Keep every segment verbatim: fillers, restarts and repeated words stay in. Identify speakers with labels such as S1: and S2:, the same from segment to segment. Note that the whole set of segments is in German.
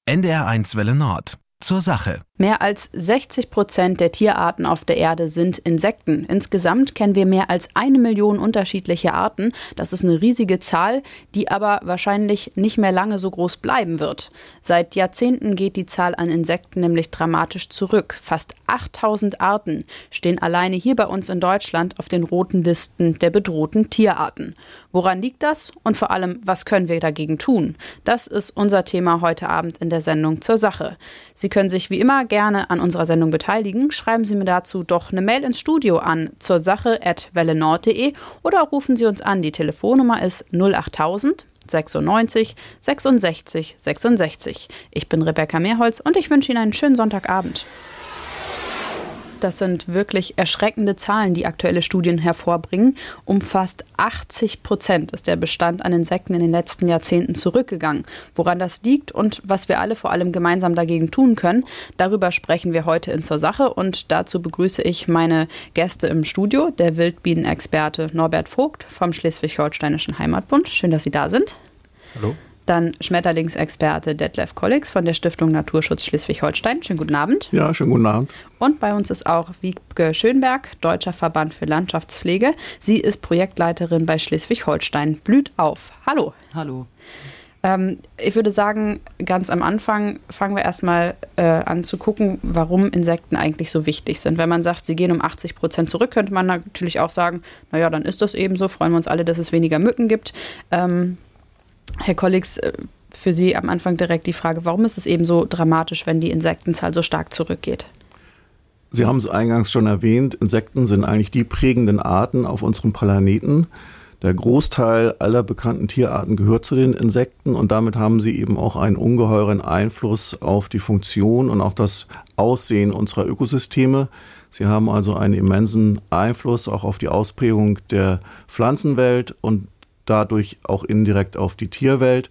S1: N D R eins Welle Nord. Zur Sache.
S2: Mehr als sechzig Prozent der Tierarten auf der Erde sind Insekten. Insgesamt kennen wir mehr als eine Million unterschiedliche Arten. Das ist eine riesige Zahl, die aber wahrscheinlich nicht mehr lange so groß bleiben wird. Seit Jahrzehnten geht die Zahl an Insekten nämlich dramatisch zurück. Fast achttausend Arten stehen alleine hier bei uns in Deutschland auf den roten Listen der bedrohten Tierarten. Woran liegt das? Und vor allem, was können wir dagegen tun? Das ist unser Thema heute Abend in der Sendung Zur Sache. Sie können sich wie immer gerne an unserer Sendung beteiligen. Schreiben Sie mir dazu doch eine Mail ins Studio an zur sache at wellenord punkt de oder rufen Sie uns an. Die Telefonnummer ist null achttausend sechsundneunzig sechsundsechzig sechsundsechzig. Ich bin Rebecca Mehrholz und ich wünsche Ihnen einen schönen Sonntagabend. Das sind wirklich erschreckende Zahlen, die aktuelle Studien hervorbringen. Um fast achtzig Prozent ist der Bestand an Insekten in den letzten Jahrzehnten zurückgegangen. Woran das liegt und was wir alle vor allem gemeinsam dagegen tun können, darüber sprechen wir heute in Zur Sache. Und dazu begrüße ich meine Gäste im Studio, der Wildbienenexperte Norbert Vogt vom Schleswig-Holsteinischen Heimatbund. Schön, dass Sie da sind.
S3: Hallo.
S2: Dann Schmetterlingsexperte Detlef Kollix von der Stiftung Naturschutz Schleswig-Holstein. Schönen guten Abend.
S3: Ja, schönen guten Abend.
S2: Und bei uns ist auch Wiebke Schönberg, Deutscher Verband für Landschaftspflege. Sie ist Projektleiterin bei Schleswig-Holstein. Blüht auf. Hallo.
S4: Hallo.
S2: Ähm, ich würde sagen, ganz am Anfang fangen wir erstmal äh, an zu gucken, warum Insekten eigentlich so wichtig sind. Wenn man sagt, sie gehen um achtzig Prozent zurück, könnte man natürlich auch sagen, naja, dann ist das eben so. Freuen wir uns alle, dass es weniger Mücken gibt. Ähm, Herr Kollix, für Sie am Anfang direkt die Frage, warum ist es eben so dramatisch, wenn die Insektenzahl so stark zurückgeht?
S3: Sie haben es eingangs schon erwähnt, Insekten sind eigentlich die prägenden Arten auf unserem Planeten. Der Großteil aller bekannten Tierarten gehört zu den Insekten und damit haben sie eben auch einen ungeheuren Einfluss auf die Funktion und auch das Aussehen unserer Ökosysteme. Sie haben also einen immensen Einfluss auch auf die Ausprägung der Pflanzenwelt und dadurch auch indirekt auf die Tierwelt.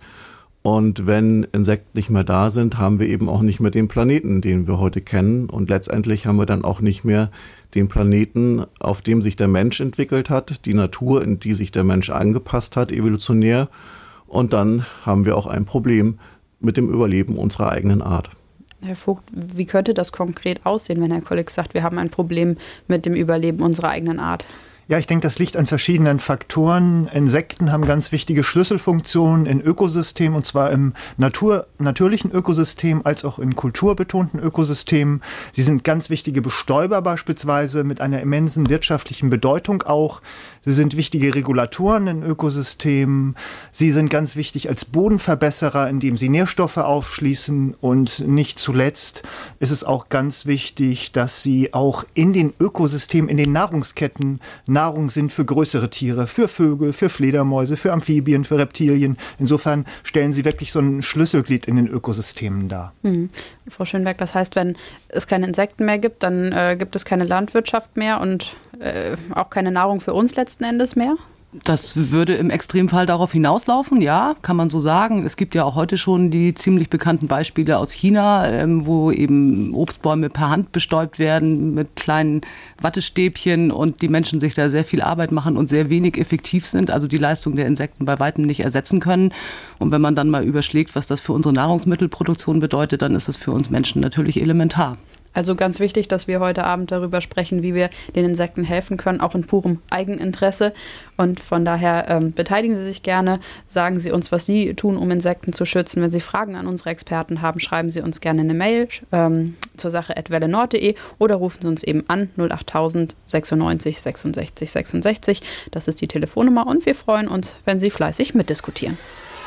S3: Und wenn Insekten nicht mehr da sind, haben wir eben auch nicht mehr den Planeten, den wir heute kennen. Und letztendlich haben wir dann auch nicht mehr den Planeten, auf dem sich der Mensch entwickelt hat, die Natur, in die sich der Mensch angepasst hat, evolutionär. Und dann haben wir auch ein Problem mit dem Überleben unserer eigenen Art.
S2: Herr Vogt, wie könnte das konkret aussehen, wenn Herr Kollix sagt, wir haben ein Problem mit dem Überleben unserer eigenen Art?
S5: Ja, ich denke, das liegt an verschiedenen Faktoren. Insekten haben ganz wichtige Schlüsselfunktionen in Ökosystemen, und zwar im Natur, natürlichen Ökosystem als auch in kulturbetonten Ökosystemen. Sie sind ganz wichtige Bestäuber beispielsweise mit einer immensen wirtschaftlichen Bedeutung auch. Sie sind wichtige Regulatoren in Ökosystemen. Sie sind ganz wichtig als Bodenverbesserer, indem sie Nährstoffe aufschließen. Und nicht zuletzt ist es auch ganz wichtig, dass sie auch in den Ökosystemen, in den Nahrungsketten Nahrung sind für größere Tiere, für Vögel, für Fledermäuse, für Amphibien, für Reptilien. Insofern stellen sie wirklich so ein Schlüsselglied in den Ökosystemen dar.
S2: Mhm. Frau Schönberg, das heißt, wenn es keine Insekten mehr gibt, dann äh, gibt es keine Landwirtschaft mehr und äh, auch keine Nahrung für uns letzten Endes mehr?
S4: Das würde im Extremfall darauf hinauslaufen, ja, kann man so sagen. Es gibt ja auch heute schon die ziemlich bekannten Beispiele aus China, ähm, wo eben Obstbäume per Hand bestäubt werden mit kleinen Wattestäbchen und die Menschen sich da sehr viel Arbeit machen und sehr wenig effektiv sind, also die Leistung der Insekten bei weitem nicht ersetzen können. Und wenn man dann mal überschlägt, was das für unsere Nahrungsmittelproduktion bedeutet, dann ist es für uns Menschen natürlich elementar.
S2: Also ganz wichtig, dass wir heute Abend darüber sprechen, wie wir den Insekten helfen können, auch in purem Eigeninteresse. Und von daher ähm, beteiligen Sie sich gerne, sagen Sie uns, was Sie tun, um Insekten zu schützen. Wenn Sie Fragen an unsere Experten haben, schreiben Sie uns gerne eine Mail ähm, zur sache at wellenord punkt de oder rufen Sie uns eben an null achttausend sechsundneunzig sechsundsechzig sechsundsechzig. Das ist die Telefonnummer und wir freuen uns, wenn Sie fleißig mitdiskutieren.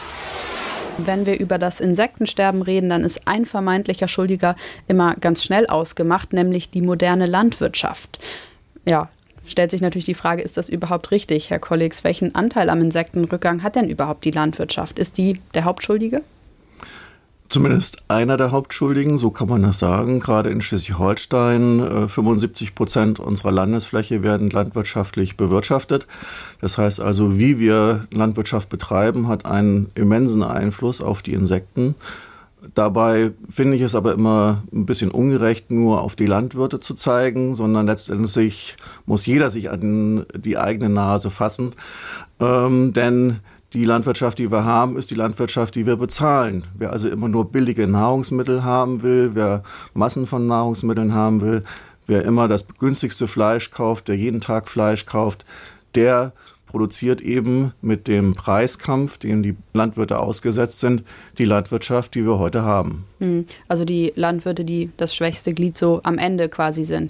S2: Wenn wir über das Insektensterben reden, dann ist ein vermeintlicher Schuldiger immer ganz schnell ausgemacht, nämlich die moderne Landwirtschaft. Ja, stellt sich natürlich die Frage, ist das überhaupt richtig, Herr Kollix? Welchen Anteil am Insektenrückgang hat denn überhaupt die Landwirtschaft? Ist die der Hauptschuldige?
S3: Zumindest einer der Hauptschuldigen, so kann man das sagen. Gerade in Schleswig-Holstein, fünfundsiebzig Prozent unserer Landesfläche werden landwirtschaftlich bewirtschaftet. Das heißt also, wie wir Landwirtschaft betreiben, hat einen immensen Einfluss auf die Insekten. Dabei finde ich es aber immer ein bisschen ungerecht, nur auf die Landwirte zu zeigen, sondern letztendlich muss jeder sich an die eigene Nase fassen. Ähm, denn Die Landwirtschaft, die wir haben, ist die Landwirtschaft, die wir bezahlen. Wer also immer nur billige Nahrungsmittel haben will, wer Massen von Nahrungsmitteln haben will, wer immer das günstigste Fleisch kauft, der jeden Tag Fleisch kauft, der produziert eben mit dem Preiskampf, dem die Landwirte ausgesetzt sind, die Landwirtschaft, die wir heute haben.
S2: Also die Landwirte, die das schwächste Glied so am Ende quasi sind.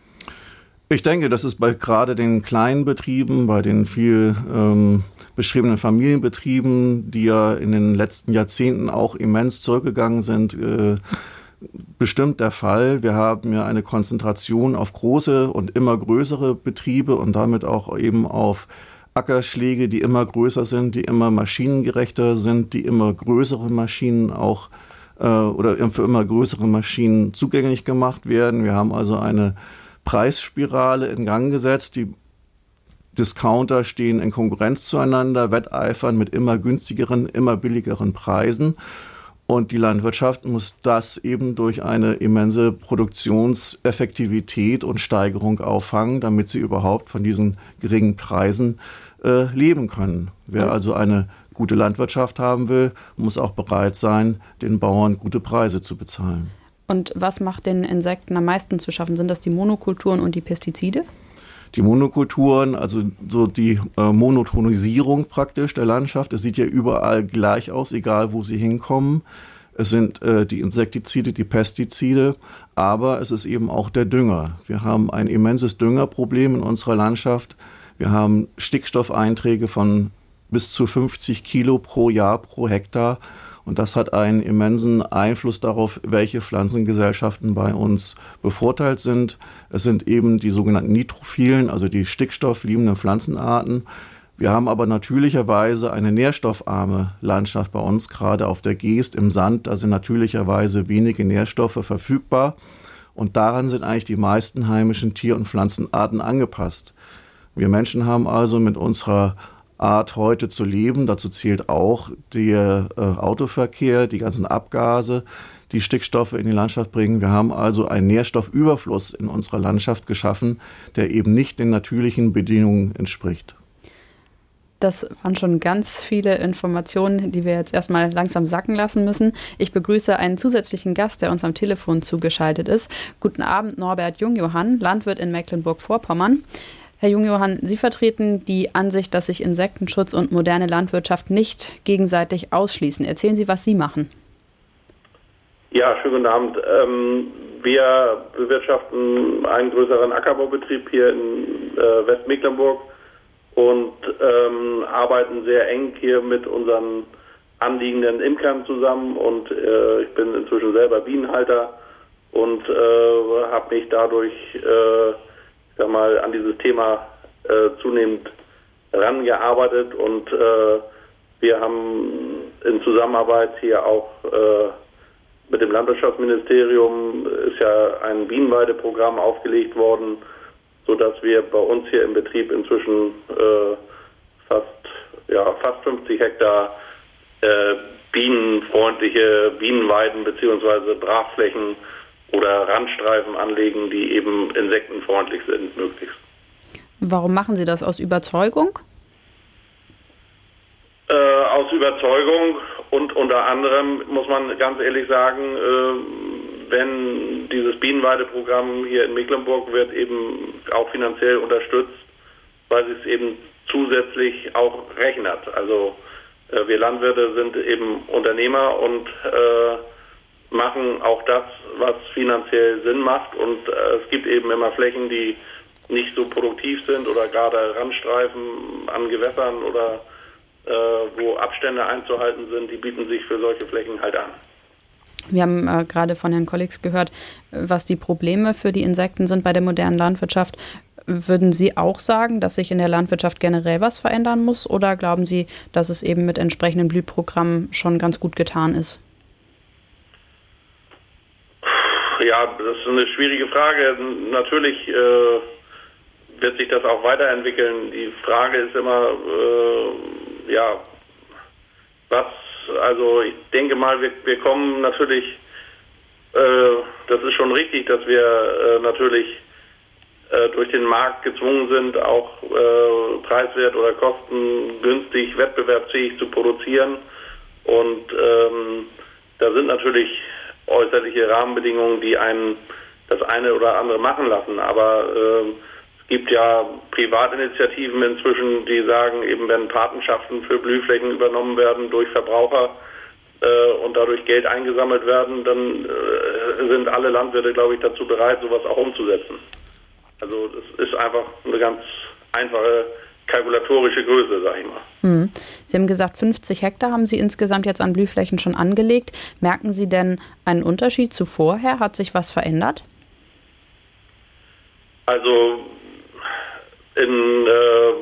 S3: Ich denke, das ist bei gerade den kleinen Betrieben, bei den viel ähm, beschriebenen Familienbetrieben, die ja in den letzten Jahrzehnten auch immens zurückgegangen sind, äh, bestimmt der Fall. Wir haben ja eine Konzentration auf große und immer größere Betriebe und damit auch eben auf Ackerschläge, die immer größer sind, die immer maschinengerechter sind, die immer größere Maschinen auch äh, oder für immer größere Maschinen zugänglich gemacht werden. Wir haben also eine Preisspirale in Gang gesetzt. Die Discounter stehen in Konkurrenz zueinander, wetteifern mit immer günstigeren, immer billigeren Preisen. Und die Landwirtschaft muss das eben durch eine immense Produktionseffektivität und Steigerung auffangen, damit sie überhaupt von diesen geringen Preisen äh, leben können. Wer also eine gute Landwirtschaft haben will, muss auch bereit sein, den Bauern gute Preise zu bezahlen.
S2: Und was macht den Insekten am meisten zu schaffen? Sind das die Monokulturen und die Pestizide?
S3: Die Monokulturen, also so die äh, Monotonisierung praktisch der Landschaft. Es sieht ja überall gleich aus, egal wo sie hinkommen. Es sind äh, die Insektizide, die Pestizide, aber es ist eben auch der Dünger. Wir haben ein immenses Düngerproblem in unserer Landschaft. Wir haben Stickstoffeinträge von bis zu fünfzig Kilo pro Jahr pro Hektar. Und das hat einen immensen Einfluss darauf, welche Pflanzengesellschaften bei uns bevorteilt sind. Es sind eben die sogenannten Nitrophilen, also die stickstoffliebenden Pflanzenarten. Wir haben aber natürlicherweise eine nährstoffarme Landschaft bei uns, gerade auf der Geest, im Sand. Da sind natürlicherweise wenige Nährstoffe verfügbar. Und daran sind eigentlich die meisten heimischen Tier- und Pflanzenarten angepasst. Wir Menschen haben also mit unserer Art heute zu leben. Dazu zählt auch der äh, Autoverkehr, die ganzen Abgase, die Stickstoffe in die Landschaft bringen. Wir haben also einen Nährstoffüberfluss in unserer Landschaft geschaffen, der eben nicht den natürlichen Bedingungen entspricht.
S2: Das waren schon ganz viele Informationen, die wir jetzt erstmal langsam sacken lassen müssen. Ich begrüße einen zusätzlichen Gast, der uns am Telefon zugeschaltet ist. Guten Abend, Norbert Jungjohann, Landwirt in Mecklenburg-Vorpommern. Herr Jungjohann, Sie vertreten die Ansicht, dass sich Insektenschutz und moderne Landwirtschaft nicht gegenseitig ausschließen. Erzählen Sie, was Sie machen.
S6: Ja, schönen guten Abend. Ähm, wir bewirtschaften einen größeren Ackerbaubetrieb hier in äh, Westmecklenburg und ähm, arbeiten sehr eng hier mit unseren anliegenden Imkern zusammen. Und äh, ich bin inzwischen selber Bienenhalter und äh, habe mich dadurch äh, sag mal, an dieses Thema äh, zunehmend rangearbeitet und äh, wir haben in Zusammenarbeit hier auch äh, mit dem Landwirtschaftsministerium ist ja ein Bienenweideprogramm aufgelegt worden, sodass wir bei uns hier im Betrieb inzwischen äh, fast, ja, fast fünfzig Hektar äh, bienenfreundliche Bienenweiden bzw. Brachflächen oder Randstreifen anlegen, die eben insektenfreundlich sind, möglichst.
S2: Warum machen Sie das? Aus Überzeugung?
S6: Äh, aus Überzeugung und unter anderem muss man ganz ehrlich sagen, äh, wenn dieses Bienenweideprogramm hier in Mecklenburg wird eben auch finanziell unterstützt, weil es eben zusätzlich auch rechnet. Also äh, wir Landwirte sind eben Unternehmer und äh, machen auch das, was finanziell Sinn macht und äh, es gibt eben immer Flächen, die nicht so produktiv sind oder gerade Randstreifen an Gewässern oder äh, wo Abstände einzuhalten sind, die bieten sich für solche Flächen halt an.
S2: Wir haben äh, gerade von Herrn Kollix gehört, was die Probleme für die Insekten sind bei der modernen Landwirtschaft. Würden Sie auch sagen, dass sich in der Landwirtschaft generell was verändern muss oder glauben Sie, dass es eben mit entsprechenden Blühprogrammen schon ganz gut getan ist?
S6: Ja, das ist eine schwierige Frage. Natürlich äh, wird sich das auch weiterentwickeln. Die Frage ist immer, äh, ja, was, also ich denke mal, wir, wir kommen natürlich, äh, das ist schon richtig, dass wir äh, natürlich äh, durch den Markt gezwungen sind, auch äh, preiswert oder kostengünstig, wettbewerbsfähig zu produzieren. Und ähm, da sind natürlich äußerliche Rahmenbedingungen, die einen das eine oder andere machen lassen. Aber äh, es gibt ja Privatinitiativen inzwischen, die sagen, eben wenn Patenschaften für Blühflächen übernommen werden durch Verbraucher äh, und dadurch Geld eingesammelt werden, dann äh, sind alle Landwirte, glaube ich, dazu bereit, sowas auch umzusetzen. Also das ist einfach eine ganz einfache kalkulatorische Größe, sag ich mal.
S2: Hm. Sie haben gesagt, fünfzig Hektar haben Sie insgesamt jetzt an Blühflächen schon angelegt. Merken Sie denn einen Unterschied zu vorher? Hat sich was verändert?
S6: Also in, äh,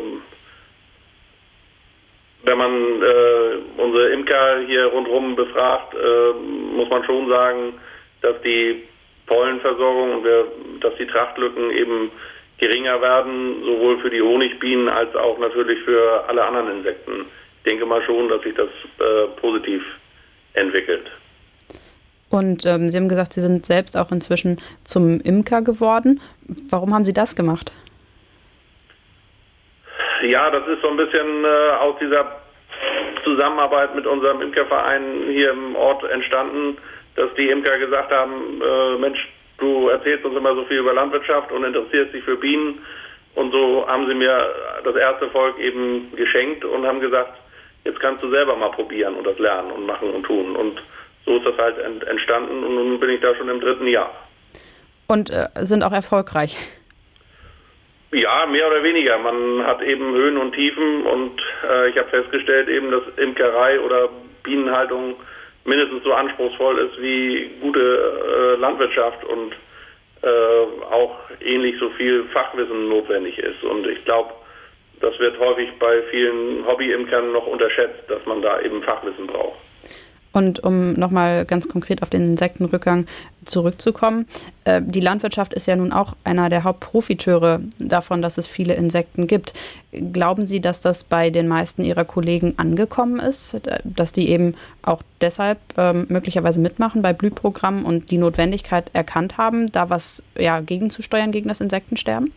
S6: wenn man äh, unsere Imker hier rundherum befragt, äh, muss man schon sagen, dass die Pollenversorgung und wir, dass die Trachtlücken eben geringer werden, sowohl für die Honigbienen als auch natürlich für alle anderen Insekten. Ich denke mal schon, dass sich das äh, positiv entwickelt.
S2: Und ähm, Sie haben gesagt, Sie sind selbst auch inzwischen zum Imker geworden. Warum haben Sie das gemacht?
S6: Ja, das ist so ein bisschen äh, aus dieser Zusammenarbeit mit unserem Imkerverein hier im Ort entstanden, dass die Imker gesagt haben, äh, Mensch, du erzählst uns immer so viel über Landwirtschaft und interessierst dich für Bienen. Und so haben sie mir das erste Volk eben geschenkt und haben gesagt, jetzt kannst du selber mal probieren und das lernen und machen und tun. Und so ist das halt entstanden und nun bin ich da schon im dritten Jahr.
S2: Und äh, sind auch erfolgreich?
S6: Ja, mehr oder weniger. Man hat eben Höhen und Tiefen und äh, ich habe festgestellt eben, dass Imkerei oder Bienenhaltung mindestens so anspruchsvoll ist wie gute äh, Landwirtschaft und äh, auch ähnlich so viel Fachwissen notwendig ist. Und ich glaube, das wird häufig bei vielen Hobby-Imkern noch unterschätzt, dass man da eben Fachwissen braucht.
S2: Und um nochmal ganz konkret auf den Insektenrückgang zurückzukommen, äh, die Landwirtschaft ist ja nun auch einer der Hauptprofiteure davon, dass es viele Insekten gibt. Glauben Sie, dass das bei den meisten Ihrer Kollegen angekommen ist, dass die eben auch deshalb ähm, möglicherweise mitmachen bei Blühprogrammen und die Notwendigkeit erkannt haben, da was ja, gegenzusteuern gegen das Insektensterben?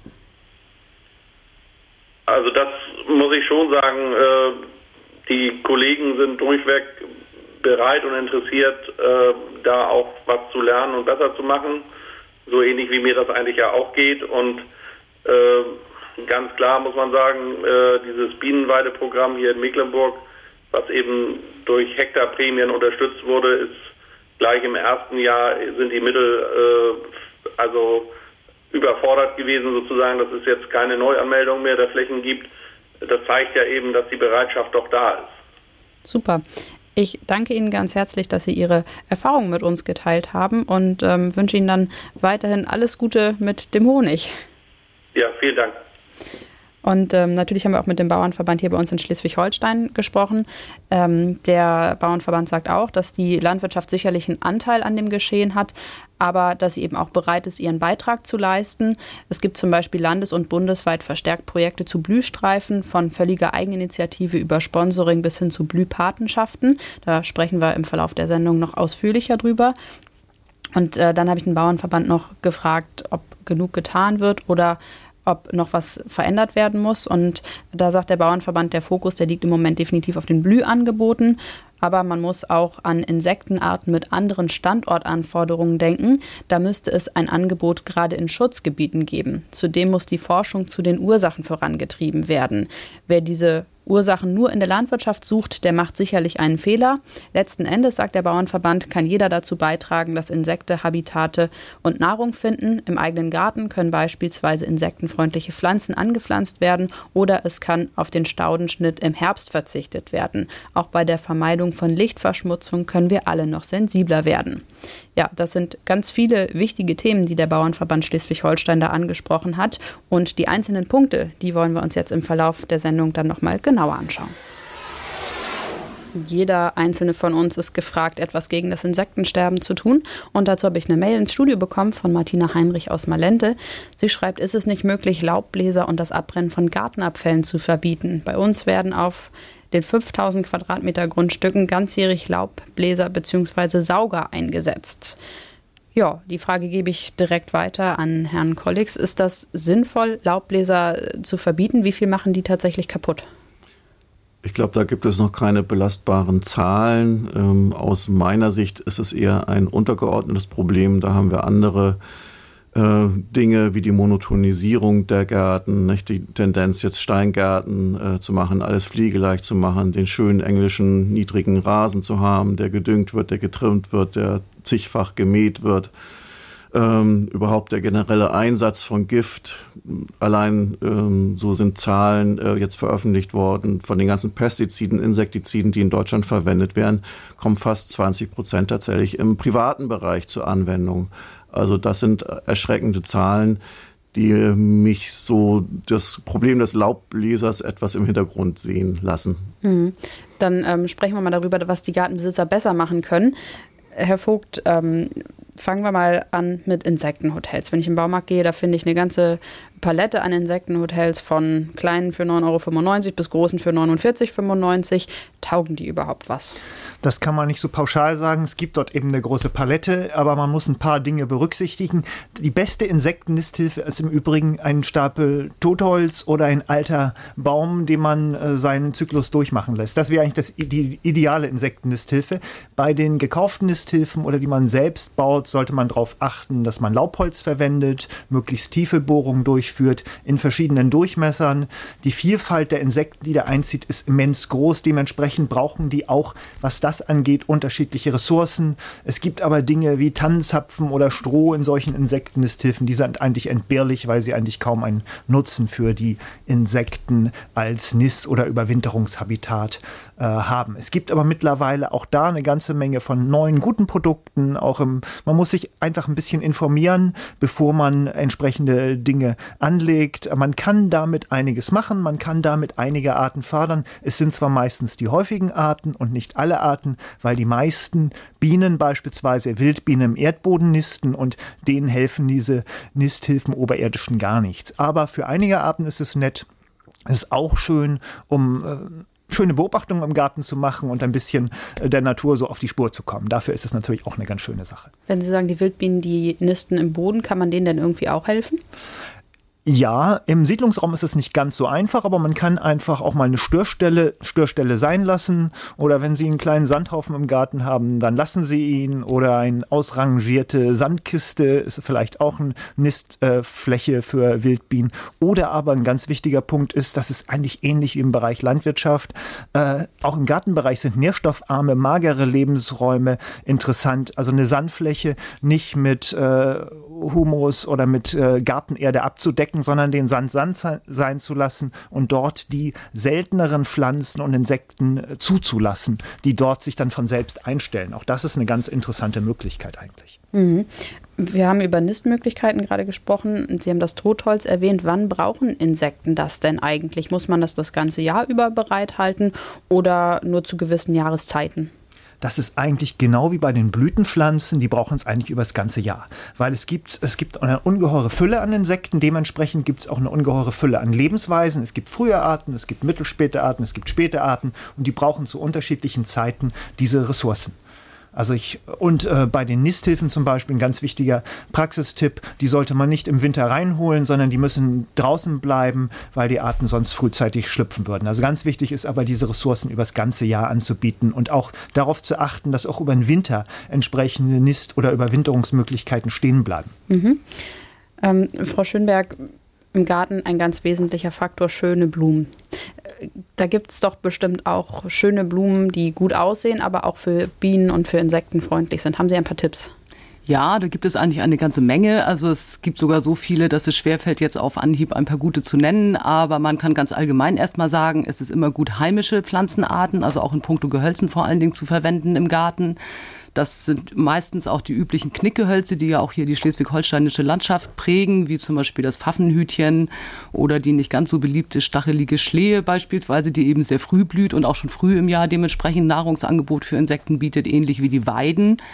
S6: Also das muss ich schon sagen, äh, die Kollegen sind durchweg bereit und interessiert, äh, da auch was zu lernen und besser zu machen. So ähnlich wie mir das eigentlich ja auch geht. Und äh, ganz klar muss man sagen, äh, dieses Bienenweideprogramm hier in Mecklenburg, was eben durch Hektarprämien unterstützt wurde, ist gleich im ersten Jahr sind die Mittel äh, also überfordert gewesen sozusagen, dass es jetzt keine Neuanmeldung mehr der Flächen gibt. Das zeigt ja eben, dass die Bereitschaft doch da ist.
S2: Super. Ich danke Ihnen ganz herzlich, dass Sie Ihre Erfahrungen mit uns geteilt haben und ähm, wünsche Ihnen dann weiterhin alles Gute mit dem Honig.
S6: Ja, vielen Dank.
S2: Und ähm, natürlich haben wir auch mit dem Bauernverband hier bei uns in Schleswig-Holstein gesprochen. Ähm, der Bauernverband sagt auch, dass die Landwirtschaft sicherlich einen Anteil an dem Geschehen hat, aber dass sie eben auch bereit ist, ihren Beitrag zu leisten. Es gibt zum Beispiel landes- und bundesweit verstärkt Projekte zu Blühstreifen, von völliger Eigeninitiative über Sponsoring bis hin zu Blühpatenschaften. Da sprechen wir im Verlauf der Sendung noch ausführlicher drüber. Und äh, dann habe ich den Bauernverband noch gefragt, ob genug getan wird oder ob noch was verändert werden muss. Und da sagt der Bauernverband, der Fokus, der liegt im Moment definitiv auf den Blühangeboten. Aber man muss auch an Insektenarten mit anderen Standortanforderungen denken. Da müsste es ein Angebot gerade in Schutzgebieten geben. Zudem muss die Forschung zu den Ursachen vorangetrieben werden. Wer diese Ursachen nur in der Landwirtschaft sucht, der macht sicherlich einen Fehler. Letzten Endes, sagt der Bauernverband, kann jeder dazu beitragen, dass Insekten Habitate und Nahrung finden. Im eigenen Garten können beispielsweise insektenfreundliche Pflanzen angepflanzt werden oder es kann auf den Staudenschnitt im Herbst verzichtet werden. Auch bei der Vermeidung von Lichtverschmutzung können wir alle noch sensibler werden. Ja, das sind ganz viele wichtige Themen, die der Bauernverband Schleswig-Holstein da angesprochen hat. Und die einzelnen Punkte, die wollen wir uns jetzt im Verlauf der Sendung dann nochmal genauer anschauen. Jeder einzelne von uns ist gefragt, etwas gegen das Insektensterben zu tun. Und dazu habe ich eine Mail ins Studio bekommen von Martina Heinrich aus Malente. Sie schreibt, ist es nicht möglich, Laubbläser und das Abbrennen von Gartenabfällen zu verbieten? Bei uns werden auf den fünftausend Quadratmeter Grundstücken ganzjährig Laubbläser bzw. Sauger eingesetzt. Ja, die Frage gebe ich direkt weiter an Herrn Kollix. Ist das sinnvoll, Laubbläser zu verbieten? Wie viel machen die tatsächlich kaputt?
S3: Ich glaube, da gibt es noch keine belastbaren Zahlen. Ähm, aus meiner Sicht ist es eher ein untergeordnetes Problem. Da haben wir andere äh, Dinge wie die Monotonisierung der Gärten, nicht? Die Tendenz, jetzt Steingärten äh, zu machen, alles pflegeleicht zu machen, den schönen englischen niedrigen Rasen zu haben, der gedüngt wird, der getrimmt wird, der zigfach gemäht wird. Ähm, überhaupt der generelle Einsatz von Gift. Allein ähm, so sind Zahlen äh, jetzt veröffentlicht worden von den ganzen Pestiziden, Insektiziden, die in Deutschland verwendet werden, kommen fast zwanzig Prozent tatsächlich im privaten Bereich zur Anwendung. Also das sind erschreckende Zahlen, die mich so das Problem des Laubbläsers etwas im Hintergrund sehen lassen.
S2: Mhm. Dann ähm, sprechen wir mal darüber, was die Gartenbesitzer besser machen können. Herr Vogt, ähm, fangen wir mal an mit Insektenhotels. Wenn ich im Baumarkt gehe, da finde ich eine ganze Palette an Insektenhotels von kleinen für neun Euro fünfundneunzig bis großen für neunundvierzig Euro fünfundneunzig. Taugen die überhaupt was?
S5: Das kann man nicht so pauschal sagen. Es gibt dort eben eine große Palette, aber man muss ein paar Dinge berücksichtigen. Die beste Insektennisthilfe ist im Übrigen ein Stapel Totholz oder ein alter Baum, den man äh, seinen Zyklus durchmachen lässt. Das wäre eigentlich das, die ideale Insektennisthilfe. Bei den gekauften Nisthilfen oder die man selbst baut, sollte man darauf achten, dass man Laubholz verwendet, möglichst tiefe Bohrungen durchführt, in verschiedenen Durchmessern. Die Vielfalt der Insekten, die da einzieht, ist immens groß. Dementsprechend brauchen die auch, was das angeht, unterschiedliche Ressourcen. Es gibt aber Dinge wie Tannenzapfen oder Stroh in solchen Insektennisthilfen, die sind eigentlich entbehrlich, weil sie eigentlich kaum einen Nutzen für die Insekten als Nist- oder Überwinterungshabitat äh, haben. Es gibt aber mittlerweile auch da eine ganze Menge von neuen, guten Produkten. Auch im, man muss sich einfach ein bisschen informieren, bevor man entsprechende Dinge anlegt. Man kann damit einiges machen, man kann damit einige Arten fördern. Es sind zwar meistens die häufigen Arten und nicht alle Arten, weil die meisten Bienen beispielsweise Wildbienen im Erdboden nisten und denen helfen diese Nisthilfen oberirdischen gar nichts. Aber für einige Arten ist es nett. Es ist auch schön, um äh, schöne Beobachtungen im Garten zu machen und ein bisschen äh, der Natur so auf die Spur zu kommen. Dafür ist es natürlich auch eine ganz schöne Sache.
S2: Wenn Sie sagen, die Wildbienen, die nisten im Boden, kann man denen denn irgendwie auch helfen?
S5: Ja, im Siedlungsraum ist es nicht ganz so einfach, aber man kann einfach auch mal eine Störstelle, Störstelle sein lassen. Oder wenn Sie einen kleinen Sandhaufen im Garten haben, dann lassen Sie ihn. Oder eine ausrangierte Sandkiste ist vielleicht auch eine Nistfläche äh, für Wildbienen. Oder aber ein ganz wichtiger Punkt ist, das ist eigentlich ähnlich wie im Bereich Landwirtschaft. Äh, auch im Gartenbereich sind nährstoffarme, magere Lebensräume interessant. Also eine Sandfläche nicht mit äh, Humus oder mit äh, Gartenerde abzudecken, sondern den Sand Sand sein zu lassen und dort die selteneren Pflanzen und Insekten zuzulassen, die dort sich dann von selbst einstellen. Auch das ist eine ganz interessante Möglichkeit eigentlich.
S2: Mhm. Wir haben über Nistmöglichkeiten gerade gesprochen. Sie haben das Totholz erwähnt. Wann brauchen Insekten das denn eigentlich? Muss man das das ganze Jahr über bereithalten oder nur zu gewissen Jahreszeiten?
S5: Das ist eigentlich genau wie bei den Blütenpflanzen, die brauchen es eigentlich über das ganze Jahr. Weil es gibt, es gibt eine ungeheure Fülle an Insekten, dementsprechend gibt es auch eine ungeheure Fülle an Lebensweisen. Es gibt frühe Arten, es gibt mittelspäte Arten, es gibt späte Arten und die brauchen zu unterschiedlichen Zeiten diese Ressourcen. Also ich, und äh, bei den Nisthilfen zum Beispiel ein ganz wichtiger Praxistipp, die sollte man nicht im Winter reinholen, sondern die müssen draußen bleiben, weil die Arten sonst frühzeitig schlüpfen würden. Also ganz wichtig ist aber, diese Ressourcen übers ganze Jahr anzubieten und auch darauf zu achten, dass auch über den Winter entsprechende Nist- oder Überwinterungsmöglichkeiten stehen bleiben.
S2: Mhm. Ähm, Frau Schönberg, im Garten ein ganz wesentlicher Faktor, schöne Blumen. Da gibt es doch bestimmt auch schöne Blumen, die gut aussehen, aber auch für Bienen und für Insekten freundlich sind. Haben Sie ein paar Tipps?
S4: Ja, da gibt es eigentlich eine ganze Menge. Also es gibt sogar so viele, dass es schwerfällt, jetzt auf Anhieb ein paar gute zu nennen. Aber man kann ganz allgemein erstmal sagen, es ist immer gut, heimische Pflanzenarten, also auch in puncto Gehölzen vor allen Dingen zu verwenden im Garten. Das sind meistens auch die üblichen Knickgehölze, die ja auch hier die schleswig-holsteinische Landschaft prägen, wie zum Beispiel das Pfaffenhütchen oder die nicht ganz so beliebte stachelige Schlehe beispielsweise, die eben sehr früh blüht und auch schon früh im Jahr dementsprechend Nahrungsangebot für Insekten bietet, ähnlich wie die Weiden.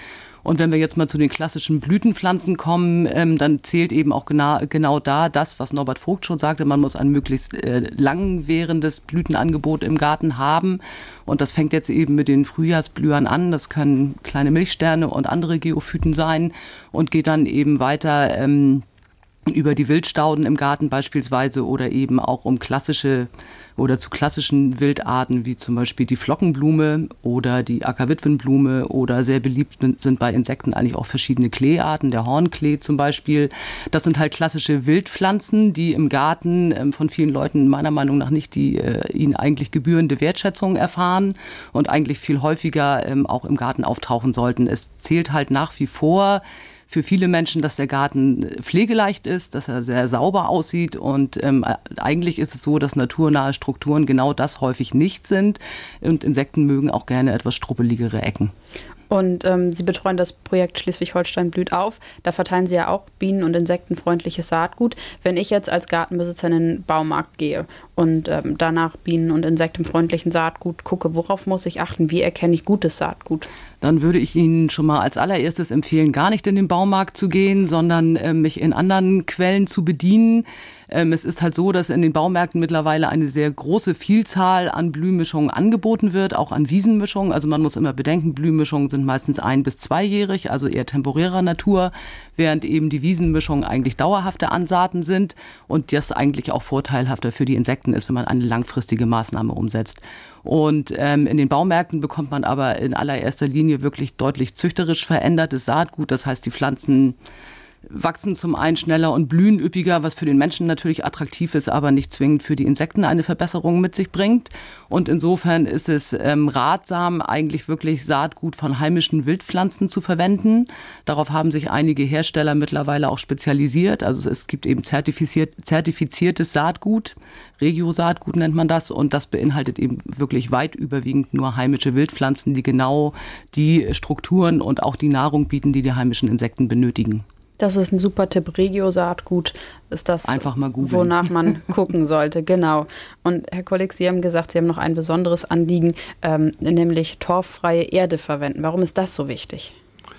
S4: Und wenn wir jetzt mal zu den klassischen Blütenpflanzen kommen, ähm, dann zählt eben auch genau, genau da das, was Norbert Vogt schon sagte, man muss ein möglichst äh, langwährendes Blütenangebot im Garten haben. Und das fängt jetzt eben mit den Frühjahrsblühern an. Das können kleine Milchsterne und andere Geophyten sein und geht dann eben weiter ähm, über die Wildstauden im Garten beispielsweise oder eben auch um klassische oder zu klassischen Wildarten wie zum Beispiel die Flockenblume oder die Ackerwitwenblume oder sehr beliebt sind bei Insekten eigentlich auch verschiedene Kleearten, der Hornklee zum Beispiel. Das sind halt klassische Wildpflanzen, die im Garten ähm, von vielen Leuten meiner Meinung nach nicht die äh, ihnen eigentlich gebührende Wertschätzung erfahren und eigentlich viel häufiger ähm, auch im Garten auftauchen sollten. Es zählt halt nach wie vor für viele Menschen, dass der Garten pflegeleicht ist, dass er sehr sauber aussieht und ähm, eigentlich ist es so, dass naturnahe Strukturen genau das häufig nicht sind und Insekten mögen auch gerne etwas struppeligere Ecken.
S2: Und ähm, Sie betreuen das Projekt Schleswig-Holstein blüht auf. Da verteilen Sie ja auch bienen- und insektenfreundliches Saatgut. Wenn ich jetzt als Gartenbesitzer in den Baumarkt gehe und ähm, danach bienen- und insektenfreundlichen Saatgut gucke, worauf muss ich achten? Wie erkenne ich gutes Saatgut?
S4: Dann würde ich Ihnen schon mal als allererstes empfehlen, gar nicht in den Baumarkt zu gehen, sondern äh, mich in anderen Quellen zu bedienen. Ähm, es ist halt so, dass in den Baumärkten mittlerweile eine sehr große Vielzahl an Blühmischungen angeboten wird, auch an Wiesenmischungen. Also man muss immer bedenken, Blühmischungen sind meistens ein- bis zweijährig, also eher temporärer Natur, während eben die Wiesenmischungen eigentlich dauerhafte Ansaaten sind und das eigentlich auch vorteilhafter für die Insekten ist, wenn man eine langfristige Maßnahme umsetzt. Und ähm, in den Baumärkten bekommt man aber in allererster Linie wirklich deutlich züchterisch verändertes Saatgut. Das heißt, die Pflanzen wachsen zum einen schneller und blühen üppiger, was für den Menschen natürlich attraktiv ist, aber nicht zwingend für die Insekten eine Verbesserung mit sich bringt. Und insofern ist es ähm, ratsam, eigentlich wirklich Saatgut von heimischen Wildpflanzen zu verwenden. Darauf haben sich einige Hersteller mittlerweile auch spezialisiert. Also es gibt eben zertifiziert, zertifiziertes Saatgut, Regio-Saatgut nennt man das, und das beinhaltet eben wirklich weit überwiegend nur heimische Wildpflanzen, die genau die Strukturen und auch die Nahrung bieten, die die heimischen Insekten benötigen.
S2: Das ist ein super Tipp. Regio-Saatgut ist das,
S4: einfach mal googeln,
S2: wonach man gucken sollte. Genau. Und Herr Kolleg, Sie haben gesagt, Sie haben noch ein besonderes Anliegen, ähm, nämlich torffreie Erde verwenden. Warum ist das so wichtig?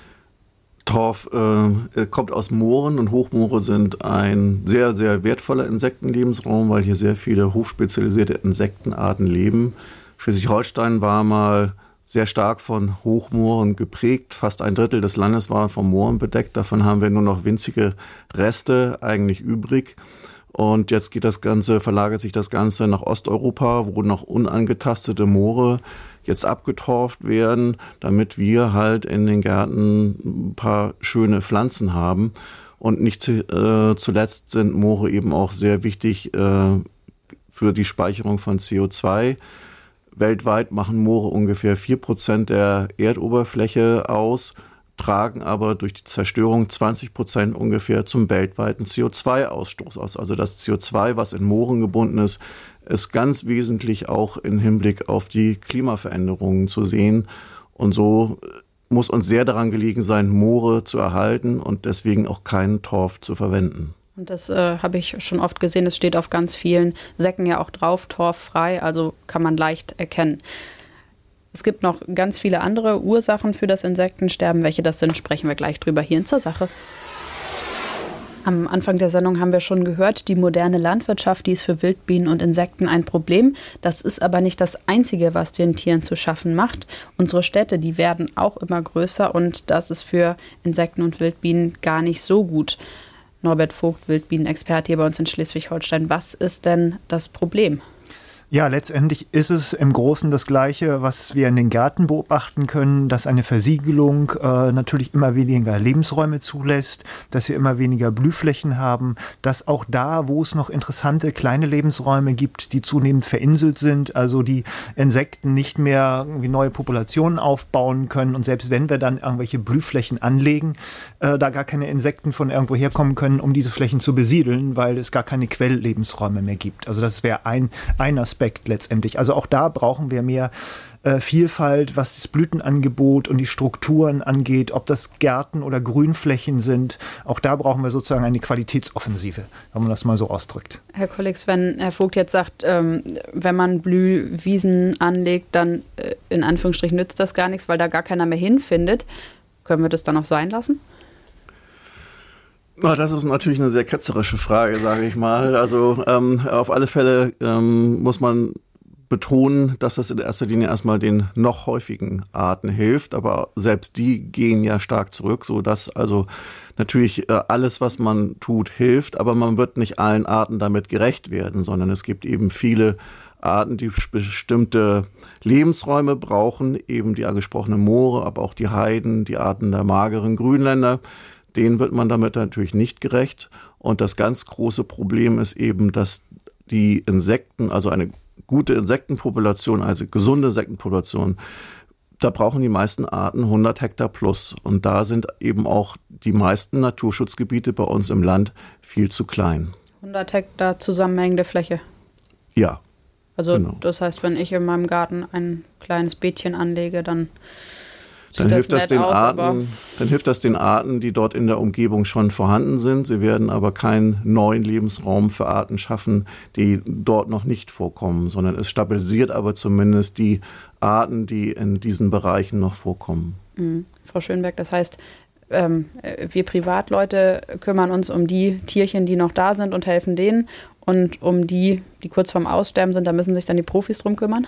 S3: Torf äh, kommt aus Mooren und Hochmoore sind ein sehr, sehr wertvoller Insektenlebensraum, weil hier sehr viele hochspezialisierte Insektenarten leben. Schleswig-Holstein war mal sehr stark von Hochmooren geprägt. Fast ein Drittel des Landes war von Mooren bedeckt. Davon haben wir nur noch winzige Reste eigentlich übrig. Und jetzt geht das Ganze, verlagert sich das Ganze nach Osteuropa, wo noch unangetastete Moore jetzt abgetorft werden, damit wir halt in den Gärten ein paar schöne Pflanzen haben. Und nicht äh, zuletzt sind Moore eben auch sehr wichtig äh, für die Speicherung von C O zwei. Weltweit machen Moore ungefähr vier Prozent der Erdoberfläche aus, tragen aber durch die Zerstörung zwanzig Prozent ungefähr zum weltweiten C O zwei Ausstoß aus. Also das C O zwei, was in Mooren gebunden ist, ist ganz wesentlich auch im Hinblick auf die Klimaveränderungen zu sehen. Und so muss uns sehr daran gelegen sein, Moore zu erhalten und deswegen auch keinen Torf zu verwenden.
S2: Und das äh, habe ich schon oft gesehen, es steht auf ganz vielen Säcken ja auch drauf, torffrei, also kann man leicht erkennen. Es gibt noch ganz viele andere Ursachen für das Insektensterben. Welche das sind, sprechen wir gleich drüber hier in Zur Sache. Am Anfang der Sendung haben wir schon gehört, die moderne Landwirtschaft, die ist für Wildbienen und Insekten ein Problem. Das ist aber nicht das Einzige, was den Tieren zu schaffen macht. Unsere Städte, die werden auch immer größer und das ist für Insekten und Wildbienen gar nicht so gut. Norbert Vogt, Wildbienenexperte hier bei uns in Schleswig-Holstein. Was ist denn das Problem?
S5: Ja, letztendlich ist es im Großen das Gleiche, was wir in den Gärten beobachten können, dass eine Versiegelung äh, natürlich immer weniger Lebensräume zulässt, dass wir immer weniger Blühflächen haben, dass auch da, wo es noch interessante kleine Lebensräume gibt, die zunehmend verinselt sind, also die Insekten nicht mehr irgendwie neue Populationen aufbauen können und selbst wenn wir dann irgendwelche Blühflächen anlegen, äh, da gar keine Insekten von irgendwo herkommen können, um diese Flächen zu besiedeln, weil es gar keine Quelllebensräume mehr gibt. Also das wäre ein, ein Aspekt letztendlich. Also auch da brauchen wir mehr äh, Vielfalt, was das Blütenangebot und die Strukturen angeht, ob das Gärten oder Grünflächen sind. Auch da brauchen wir sozusagen eine Qualitätsoffensive, wenn man das mal so ausdrückt.
S2: Herr Kolleg, wenn Herr Vogt jetzt sagt, ähm, wenn man Blühwiesen anlegt, dann äh, in Anführungsstrichen nützt das gar nichts, weil da gar keiner mehr hinfindet. Können wir das dann auch sein lassen?
S3: Na, das ist natürlich eine sehr ketzerische Frage, sage ich mal. Also ähm, auf alle Fälle ähm, muss man betonen, dass das in erster Linie erstmal den noch häufigen Arten hilft, aber selbst die gehen ja stark zurück, sodass also natürlich äh, alles, was man tut, hilft, aber man wird nicht allen Arten damit gerecht werden, sondern es gibt eben viele Arten, die bestimmte Lebensräume brauchen, eben die angesprochenen Moore, aber auch die Heiden, die Arten der mageren Grünländer. Denen wird man damit natürlich nicht gerecht. Und das ganz große Problem ist eben, dass die Insekten, also eine gute Insektenpopulation, also gesunde Insektenpopulation, da brauchen die meisten Arten hundert Hektar plus. Und da sind eben auch die meisten Naturschutzgebiete bei uns im Land viel zu klein.
S2: hundert Hektar zusammenhängende Fläche?
S3: Ja.
S2: Also
S3: genau.
S2: Das heißt, wenn ich in meinem Garten ein kleines Beetchen anlege, dann
S3: Dann hilft, das den aus, Arten, dann hilft das den Arten, die dort in der Umgebung schon vorhanden sind. Sie werden aber keinen neuen Lebensraum für Arten schaffen, die dort noch nicht vorkommen, sondern es stabilisiert aber zumindest die Arten, die in diesen Bereichen noch vorkommen.
S2: Mhm. Frau Schönberg, das heißt, ähm, wir Privatleute kümmern uns um die Tierchen, die noch da sind und helfen denen. Und um die, die kurz vorm Aussterben sind, da müssen sich dann die Profis drum kümmern?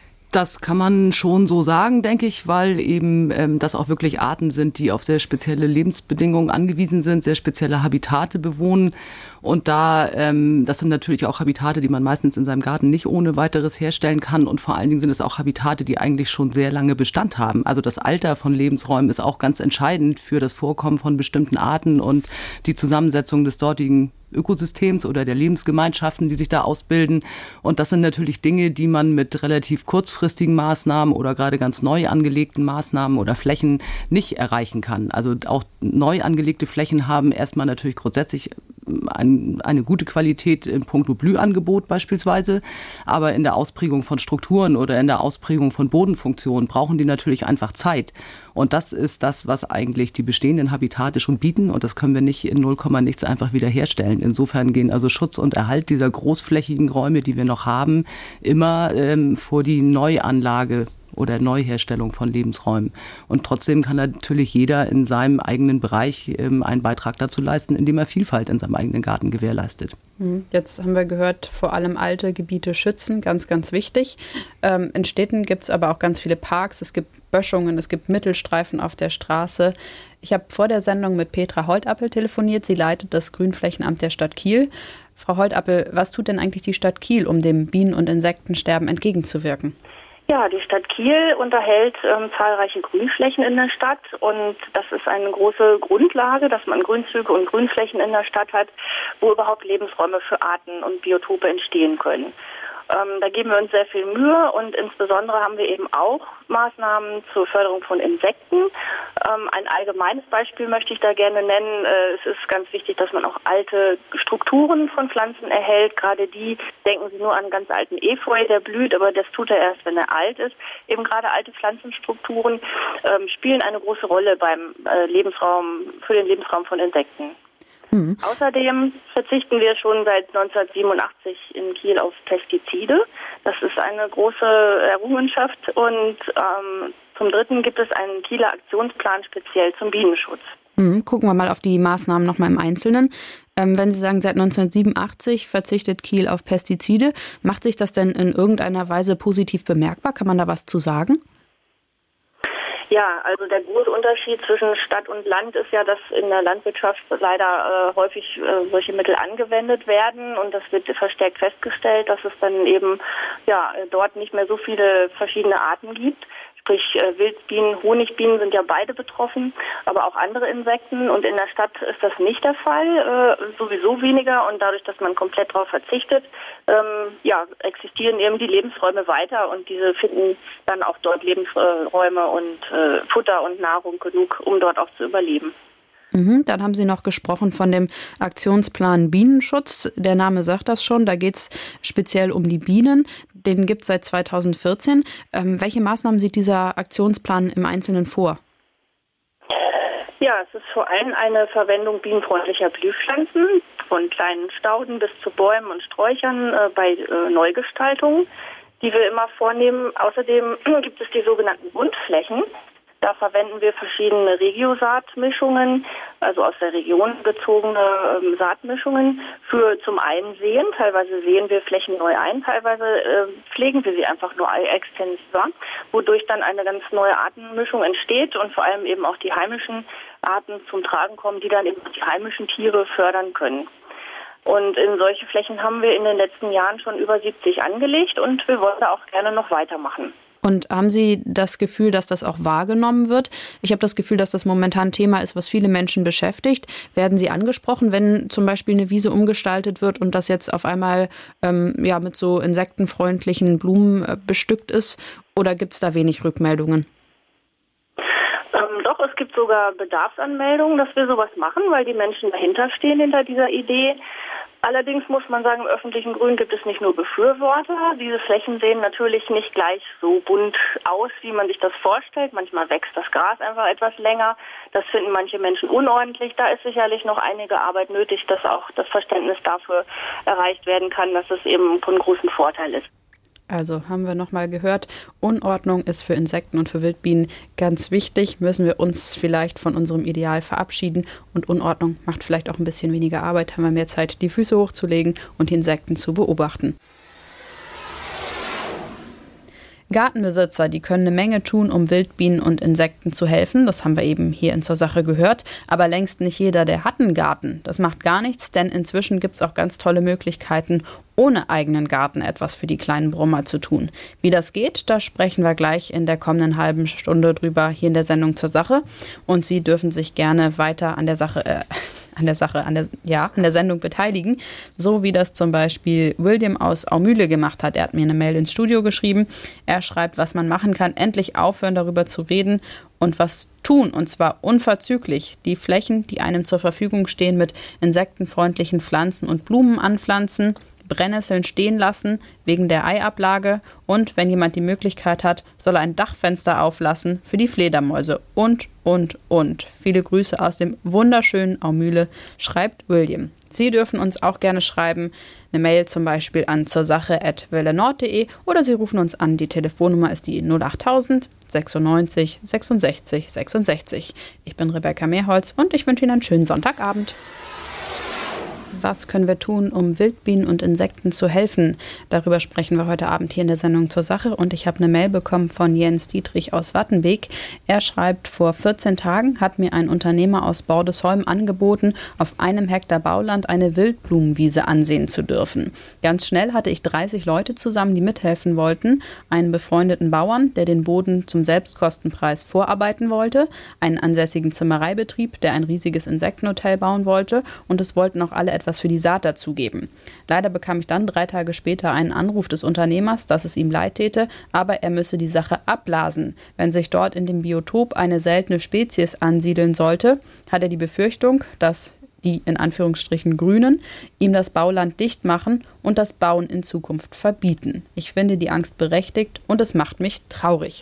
S4: Das kann man schon so sagen, denke ich, weil eben ähm, das auch wirklich Arten sind, die auf sehr spezielle Lebensbedingungen angewiesen sind, sehr spezielle Habitate bewohnen. Und da, ähm, das sind natürlich auch Habitate, die man meistens in seinem Garten nicht ohne weiteres herstellen kann. Und vor allen Dingen sind es auch Habitate, die eigentlich schon sehr lange Bestand haben. Also das Alter von Lebensräumen ist auch ganz entscheidend für das Vorkommen von bestimmten Arten und die Zusammensetzung des dortigen Ökosystems oder der Lebensgemeinschaften, die sich da ausbilden. Und das sind natürlich Dinge, die man mit relativ kurzfristigen Maßnahmen oder gerade ganz neu angelegten Maßnahmen oder Flächen nicht erreichen kann. Also auch neu angelegte Flächen haben erstmal natürlich grundsätzlich ein, eine gute Qualität in puncto Blühangebot beispielsweise. Aber in der Ausprägung von Strukturen oder in der Ausprägung von Bodenfunktionen brauchen die natürlich einfach Zeit. Und das ist das, was eigentlich die bestehenden Habitate schon bieten. Und das können wir nicht in null Komma nichts einfach wiederherstellen. Insofern gehen also Schutz und Erhalt dieser großflächigen Räume, die wir noch haben, immer ähm, vor die Neuanlage oder Neuherstellung von Lebensräumen. Und trotzdem kann natürlich jeder in seinem eigenen Bereich ähm, einen Beitrag dazu leisten, indem er Vielfalt in seinem eigenen Garten gewährleistet.
S2: Jetzt haben wir gehört, vor allem alte Gebiete schützen, ganz, ganz wichtig. Ähm, in Städten gibt es aber auch ganz viele Parks, es gibt Böschungen, es gibt Mittelstreifen auf der Straße. Ich habe vor der Sendung mit Petra Holtappel telefoniert, sie leitet das Grünflächenamt der Stadt Kiel. Frau Holtappel, was tut denn eigentlich die Stadt Kiel, um dem Bienen- und Insektensterben entgegenzuwirken?
S7: Ja, die Stadt Kiel unterhält ähm, zahlreiche Grünflächen in der Stadt und das ist eine große Grundlage, dass man Grünzüge und Grünflächen in der Stadt hat, wo überhaupt Lebensräume für Arten und Biotope entstehen können. Ähm, da geben wir uns sehr viel Mühe und insbesondere haben wir eben auch Maßnahmen zur Förderung von Insekten. Ähm, ein allgemeines Beispiel möchte ich da gerne nennen. Äh, es ist ganz wichtig, dass man auch alte Strukturen von Pflanzen erhält. Gerade die, denken Sie nur an einen ganz alten Efeu, der blüht, aber das tut er erst, wenn er alt ist. Eben gerade alte Pflanzenstrukturen ähm, spielen eine große Rolle beim äh, Lebensraum, für den Lebensraum von Insekten. Mhm. Außerdem verzichten wir schon seit neunzehnhundertsiebenundachtzig in Kiel auf Pestizide. Das ist eine große Errungenschaft. Und ähm, zum Dritten gibt es einen Kieler Aktionsplan speziell zum Bienenschutz.
S2: Mhm. Gucken wir mal auf die Maßnahmen nochmal im Einzelnen. Ähm, wenn Sie sagen, seit neunzehnhundertsiebenundachtzig verzichtet Kiel auf Pestizide, macht sich das denn in irgendeiner Weise positiv bemerkbar? Kann man da was zu sagen?
S7: Ja, also der große Unterschied zwischen Stadt und Land ist ja, dass in der Landwirtschaft leider äh, häufig äh, solche Mittel angewendet werden und das wird verstärkt festgestellt, dass es dann eben ja dort nicht mehr so viele verschiedene Arten gibt. Sprich äh, Wildbienen, Honigbienen sind ja beide betroffen, aber auch andere Insekten. Und in der Stadt ist das nicht der Fall, äh, sowieso weniger. Und dadurch, dass man komplett darauf verzichtet, ähm, ja, existieren eben die Lebensräume weiter und diese finden dann auch dort Lebensräume und äh, Futter und Nahrung genug, um dort auch zu überleben.
S2: Mhm, dann haben Sie noch gesprochen von dem Aktionsplan Bienenschutz. Der Name sagt das schon, da geht es speziell um die Bienen. Den gibt es seit zweitausendvierzehn. Ähm, welche Maßnahmen sieht dieser Aktionsplan im Einzelnen vor?
S7: Ja, es ist vor allem eine Verwendung bienenfreundlicher Blühpflanzen, von kleinen Stauden bis zu Bäumen und Sträuchern äh, bei äh, Neugestaltungen, die wir immer vornehmen. Außerdem gibt es die sogenannten Buntflächen. Da verwenden wir verschiedene Regiosaatmischungen, also aus der Region bezogene ähm, Saatmischungen für zum einen Säen. Teilweise säen wir Flächen neu ein, teilweise äh, pflegen wir sie einfach nur extensiver, wodurch dann eine ganz neue Artenmischung entsteht und vor allem eben auch die heimischen Arten zum Tragen kommen, die dann eben die heimischen Tiere fördern können. Und in solche Flächen haben wir in den letzten Jahren schon über siebzig angelegt und wir wollen da auch gerne noch weitermachen.
S2: Und haben Sie das Gefühl, dass das auch wahrgenommen wird? Ich habe das Gefühl, dass das momentan ein Thema ist, was viele Menschen beschäftigt. Werden Sie angesprochen, wenn zum Beispiel eine Wiese umgestaltet wird und das jetzt auf einmal ähm, ja, mit so insektenfreundlichen Blumen äh, bestückt ist? Oder gibt es da wenig Rückmeldungen?
S7: Ähm, doch, es gibt sogar Bedarfsanmeldungen, dass wir sowas machen, weil die Menschen dahinter stehen, hinter dieser Idee. Allerdings muss man sagen, im öffentlichen Grün gibt es nicht nur Befürworter. Diese Flächen sehen natürlich nicht gleich so bunt aus, wie man sich das vorstellt. Manchmal wächst das Gras einfach etwas länger. Das finden manche Menschen unordentlich. Da ist sicherlich noch einige Arbeit nötig, dass auch das Verständnis dafür erreicht werden kann, dass es eben von großem Vorteil ist.
S2: Also haben wir nochmal gehört, Unordnung ist für Insekten und für Wildbienen ganz wichtig. Müssen wir uns vielleicht von unserem Ideal verabschieden. Und Unordnung macht vielleicht auch ein bisschen weniger Arbeit. Haben wir mehr Zeit, die Füße hochzulegen und die Insekten zu beobachten. Gartenbesitzer, die können eine Menge tun, um Wildbienen und Insekten zu helfen. Das haben wir eben hier in Zur Sache gehört. Aber längst nicht jeder, der hat einen Garten. Das macht gar nichts, denn inzwischen gibt es auch ganz tolle Möglichkeiten, ohne eigenen Garten etwas für die kleinen Brummer zu tun. Wie das geht, da sprechen wir gleich in der kommenden halben Stunde drüber hier in der Sendung Zur Sache. Und Sie dürfen sich gerne weiter an der Sache, äh, an der Sache, an der, ja, an der Sendung beteiligen. So wie das zum Beispiel William aus Aumühle gemacht hat. Er hat mir eine Mail ins Studio geschrieben. Er schreibt, was man machen kann, endlich aufhören, darüber zu reden und was tun, und zwar unverzüglich. Die Flächen, die einem zur Verfügung stehen, mit insektenfreundlichen Pflanzen und Blumen anpflanzen, Brennnesseln stehen lassen wegen der Eiablage und wenn jemand die Möglichkeit hat, soll er ein Dachfenster auflassen für die Fledermäuse und, und, und. Viele Grüße aus dem wunderschönen Aumühle, schreibt William. Sie dürfen uns auch gerne schreiben, eine Mail zum Beispiel an zursache at wellenord punkt de oder Sie rufen uns an. Die Telefonnummer ist die null achttausend sechsundneunzig sechsundsechzig sechsundsechzig. Ich bin Rebecca Mehrholz und ich wünsche Ihnen einen schönen Sonntagabend. Was können wir tun, um Wildbienen und Insekten zu helfen? Darüber sprechen wir heute Abend hier in der Sendung Zur Sache. Und ich habe eine Mail bekommen von Jens Dietrich aus Wattenbeek. Er schreibt, vor vierzehn Tagen hat mir ein Unternehmer aus Bordesholm angeboten, auf einem Hektar Bauland eine Wildblumenwiese ansehen zu dürfen. Ganz schnell hatte ich dreißig Leute zusammen, die mithelfen wollten. Einen befreundeten Bauern, der den Boden zum Selbstkostenpreis vorarbeiten wollte. Einen ansässigen Zimmereibetrieb, der ein riesiges Insektenhotel bauen wollte. Und es wollten auch alle etwas für die Saat dazugeben. Leider bekam ich dann drei Tage später einen Anruf des Unternehmers, dass es ihm leid täte, aber er müsse die Sache abblasen. Wenn sich dort in dem Biotop eine seltene Spezies ansiedeln sollte, hat er die Befürchtung, dass die in Anführungsstrichen Grünen ihm das Bauland dicht machen und das Bauen in Zukunft verbieten. Ich finde die Angst berechtigt und es macht mich traurig.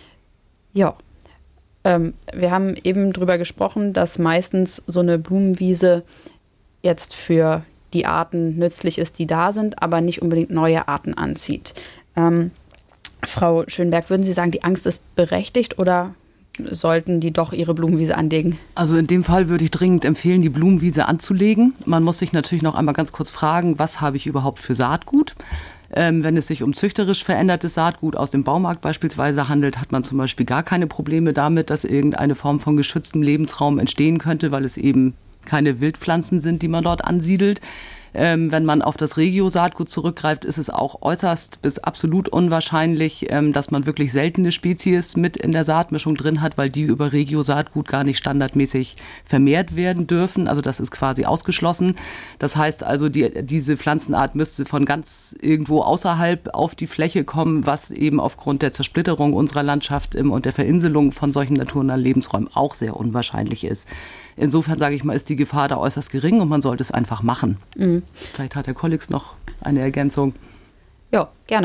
S2: Ja, ähm, wir haben eben drüber gesprochen, dass meistens so eine Blumenwiese jetzt für die Arten nützlich ist, die da sind, aber nicht unbedingt neue Arten anzieht. Ähm, Frau Schönberg, würden Sie sagen, die Angst ist berechtigt oder sollten die doch ihre Blumenwiese anlegen?
S4: Also in dem Fall würde ich dringend empfehlen, die Blumenwiese anzulegen. Man muss sich natürlich noch einmal ganz kurz fragen, was habe ich überhaupt für Saatgut? Ähm, wenn es sich um züchterisch verändertes Saatgut aus dem Baumarkt beispielsweise handelt, hat man zum Beispiel gar keine Probleme damit, dass irgendeine Form von geschütztem Lebensraum entstehen könnte, weil es eben keine Wildpflanzen sind, die man dort ansiedelt. Ähm, wenn man auf das Regio-Saatgut zurückgreift, ist es auch äußerst bis absolut unwahrscheinlich, ähm, dass man wirklich seltene Spezies mit in der Saatmischung drin hat, weil die über Regio-Saatgut gar nicht standardmäßig vermehrt werden dürfen. Also das ist quasi ausgeschlossen. Das heißt also, die, diese Pflanzenart müsste von ganz irgendwo außerhalb auf die Fläche kommen, was eben aufgrund der Zersplitterung unserer Landschaft im, und der Verinselung von solchen naturnahen Lebensräumen auch sehr unwahrscheinlich ist. Insofern, sage ich mal, ist die Gefahr da äußerst gering und man sollte es einfach machen. Mhm. Vielleicht hat Herr Kollix noch eine Ergänzung.
S2: Ja, gerne.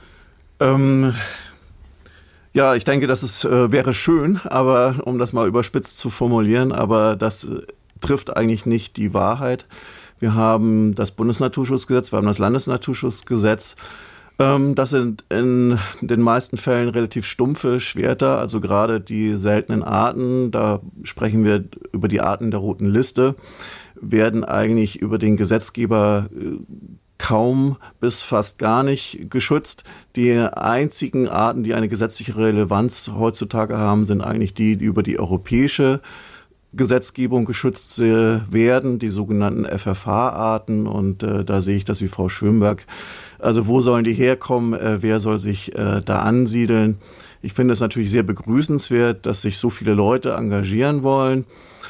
S3: Ähm, ja, ich denke, das ist, äh, wäre schön, aber um das mal überspitzt zu formulieren, aber das äh, trifft eigentlich nicht die Wahrheit. Wir haben das Bundesnaturschutzgesetz, wir haben das Landesnaturschutzgesetz Ähm, das sind in den meisten Fällen relativ stumpfe Schwerter, also gerade die seltenen Arten, da sprechen wir über die Arten der roten Liste, werden eigentlich über den Gesetzgeber äh, kaum bis fast gar nicht geschützt. Die einzigen Arten, die eine gesetzliche Relevanz heutzutage haben, sind eigentlich die, die über die europäische Gesetzgebung geschützt äh, werden, die sogenannten F F H-Arten. Und äh, da sehe ich das wie Frau Schönberg. Also wo sollen die herkommen? Äh, wer soll sich äh, da ansiedeln? Ich finde es natürlich sehr begrüßenswert, dass sich so viele Leute engagieren wollen.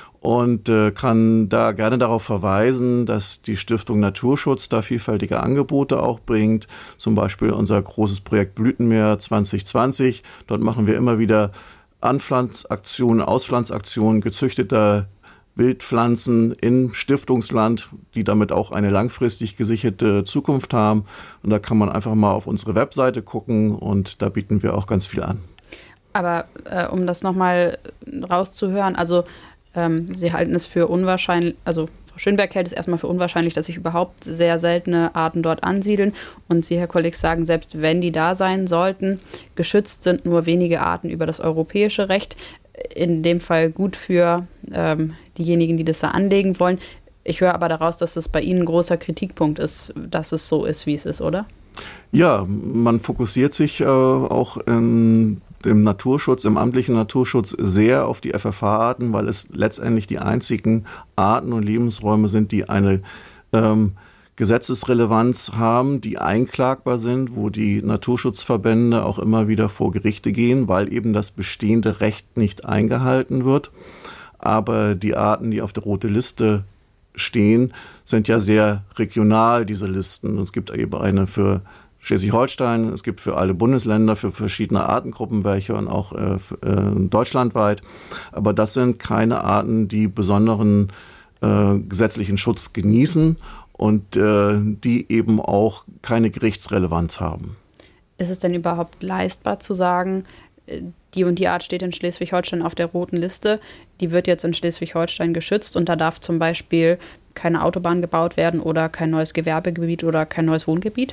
S3: Und äh, kann da gerne darauf verweisen, dass die Stiftung Naturschutz da vielfältige Angebote auch bringt. Zum Beispiel unser großes Projekt Blütenmeer zwanzig zwanzig. Dort machen wir immer wieder Anpflanzaktionen, Auspflanzaktionen gezüchteter Wildpflanzen im Stiftungsland, die damit auch eine langfristig gesicherte Zukunft haben. Und da kann man einfach mal auf unsere Webseite gucken und da bieten wir auch ganz viel an.
S2: Aber äh, um das nochmal rauszuhören, also Ähm, Sie halten es für unwahrscheinlich, also Frau Schönberg hält es erstmal für unwahrscheinlich, dass sich überhaupt sehr seltene Arten dort ansiedeln. Und Sie, Herr Kolleg, sagen, selbst wenn die da sein sollten, geschützt sind nur wenige Arten über das europäische Recht. In dem Fall gut für ähm, diejenigen, die das da anlegen wollen. Ich höre aber daraus, dass es bei Ihnen ein großer Kritikpunkt ist, dass es so ist, wie es ist, oder?
S3: Ja, man fokussiert sich äh, auch in im Naturschutz, im amtlichen Naturschutz sehr auf die F F H-Arten, weil es letztendlich die einzigen Arten und Lebensräume sind, die eine ähm, Gesetzesrelevanz haben, die einklagbar sind, wo die Naturschutzverbände auch immer wieder vor Gerichte gehen, weil eben das bestehende Recht nicht eingehalten wird. Aber die Arten, die auf der roten Liste stehen, sind ja sehr regional, diese Listen. Es gibt eben eine für Schleswig-Holstein, es gibt für alle Bundesländer, für verschiedene Artengruppen welche und auch äh, für, äh, deutschlandweit. Aber das sind keine Arten, die besonderen äh, gesetzlichen Schutz genießen und äh, die eben auch keine Gerichtsrelevanz haben.
S2: Ist es denn überhaupt leistbar zu sagen, die und die Art steht in Schleswig-Holstein auf der roten Liste, die wird jetzt in Schleswig-Holstein geschützt und da darf zum Beispiel keine Autobahn gebaut werden oder kein neues Gewerbegebiet oder kein neues Wohngebiet?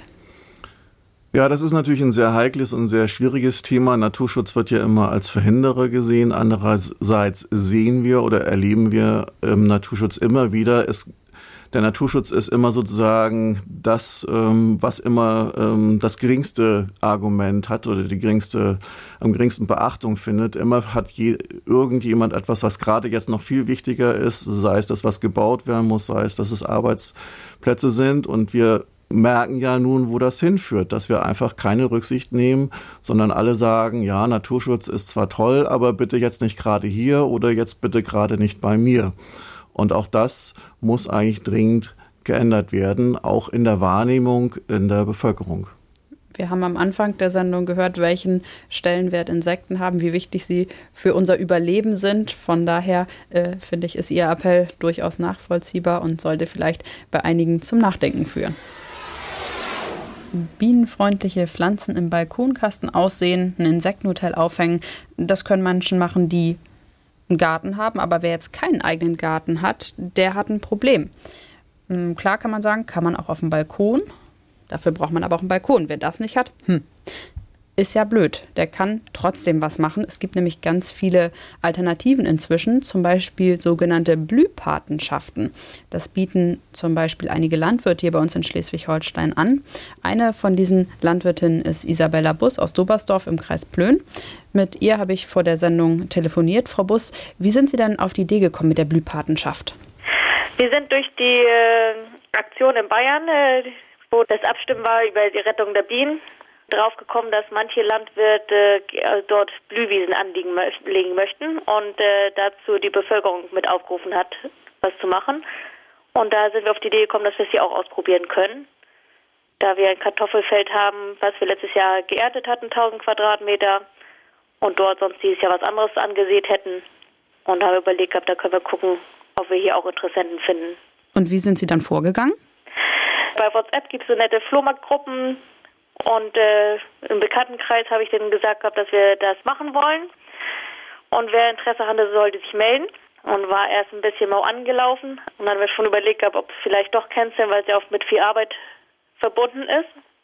S3: Ja, das ist natürlich ein sehr heikles und sehr schwieriges Thema. Naturschutz wird ja immer als Verhinderer gesehen. Andererseits sehen wir oder erleben wir im Naturschutz immer wieder, es, der Naturschutz ist immer sozusagen das, ähm, was immer ähm, das geringste Argument hat oder die geringste, am geringsten Beachtung findet. Immer hat je, irgendjemand etwas, was gerade jetzt noch viel wichtiger ist, sei es das, was gebaut werden muss, sei es, dass es Arbeitsplätze sind. Und wir merken ja nun, wo das hinführt, dass wir einfach keine Rücksicht nehmen, sondern alle sagen, ja, Naturschutz ist zwar toll, aber bitte jetzt nicht gerade hier oder jetzt bitte gerade nicht bei mir. Und auch das muss eigentlich dringend geändert werden, auch in der Wahrnehmung in der Bevölkerung.
S2: Wir haben am Anfang der Sendung gehört, welchen Stellenwert Insekten haben, wie wichtig sie für unser Überleben sind. Von daher äh, finde ich, ist Ihr Appell durchaus nachvollziehbar und sollte vielleicht bei einigen zum Nachdenken führen. Bienenfreundliche Pflanzen im Balkonkasten aussehen, ein Insektenhotel aufhängen, das können Menschen machen, die einen Garten haben, aber wer jetzt keinen eigenen Garten hat, der hat ein Problem. Klar kann man sagen, kann man auch auf dem Balkon, dafür braucht man aber auch einen Balkon. Wer das nicht hat, hm, ist ja blöd. Der kann trotzdem was machen. Es gibt nämlich ganz viele Alternativen inzwischen, zum Beispiel sogenannte Blühpatenschaften. Das bieten zum Beispiel einige Landwirte hier bei uns in Schleswig-Holstein an. Eine von diesen Landwirtinnen ist Isabella Buss aus Dobersdorf im Kreis Plön. Mit ihr habe ich vor der Sendung telefoniert. Frau Buss, wie sind Sie denn auf die Idee gekommen mit der Blühpatenschaft?
S7: Wir sind durch die äh, Aktion in Bayern, äh, wo das Abstimmen war über die Rettung der Bienen, drauf gekommen, dass manche Landwirte äh, dort Blühwiesen anlegen mö- möchten und äh, dazu die Bevölkerung mit aufgerufen hat, was zu machen. Und da sind wir auf die Idee gekommen, dass wir es hier auch ausprobieren können. Da wir ein Kartoffelfeld haben, was wir letztes Jahr geerntet hatten, tausend Quadratmeter, und dort sonst dieses Jahr was anderes angesät hätten. Und da haben wir überlegt gehabt, da können wir gucken, ob wir hier auch Interessenten finden.
S2: Und wie sind Sie dann vorgegangen?
S7: Bei WhatsApp gibt es so nette Flohmarktgruppen. Und äh, im Bekanntenkreis habe ich denen gesagt gehabt, dass wir das machen wollen. Und wer Interesse hatte, sollte sich melden. Und war erst ein bisschen mau angelaufen. Und dann haben wir schon überlegt gehabt, ob es vielleicht doch canceln, weil es ja oft mit viel Arbeit verbunden ist.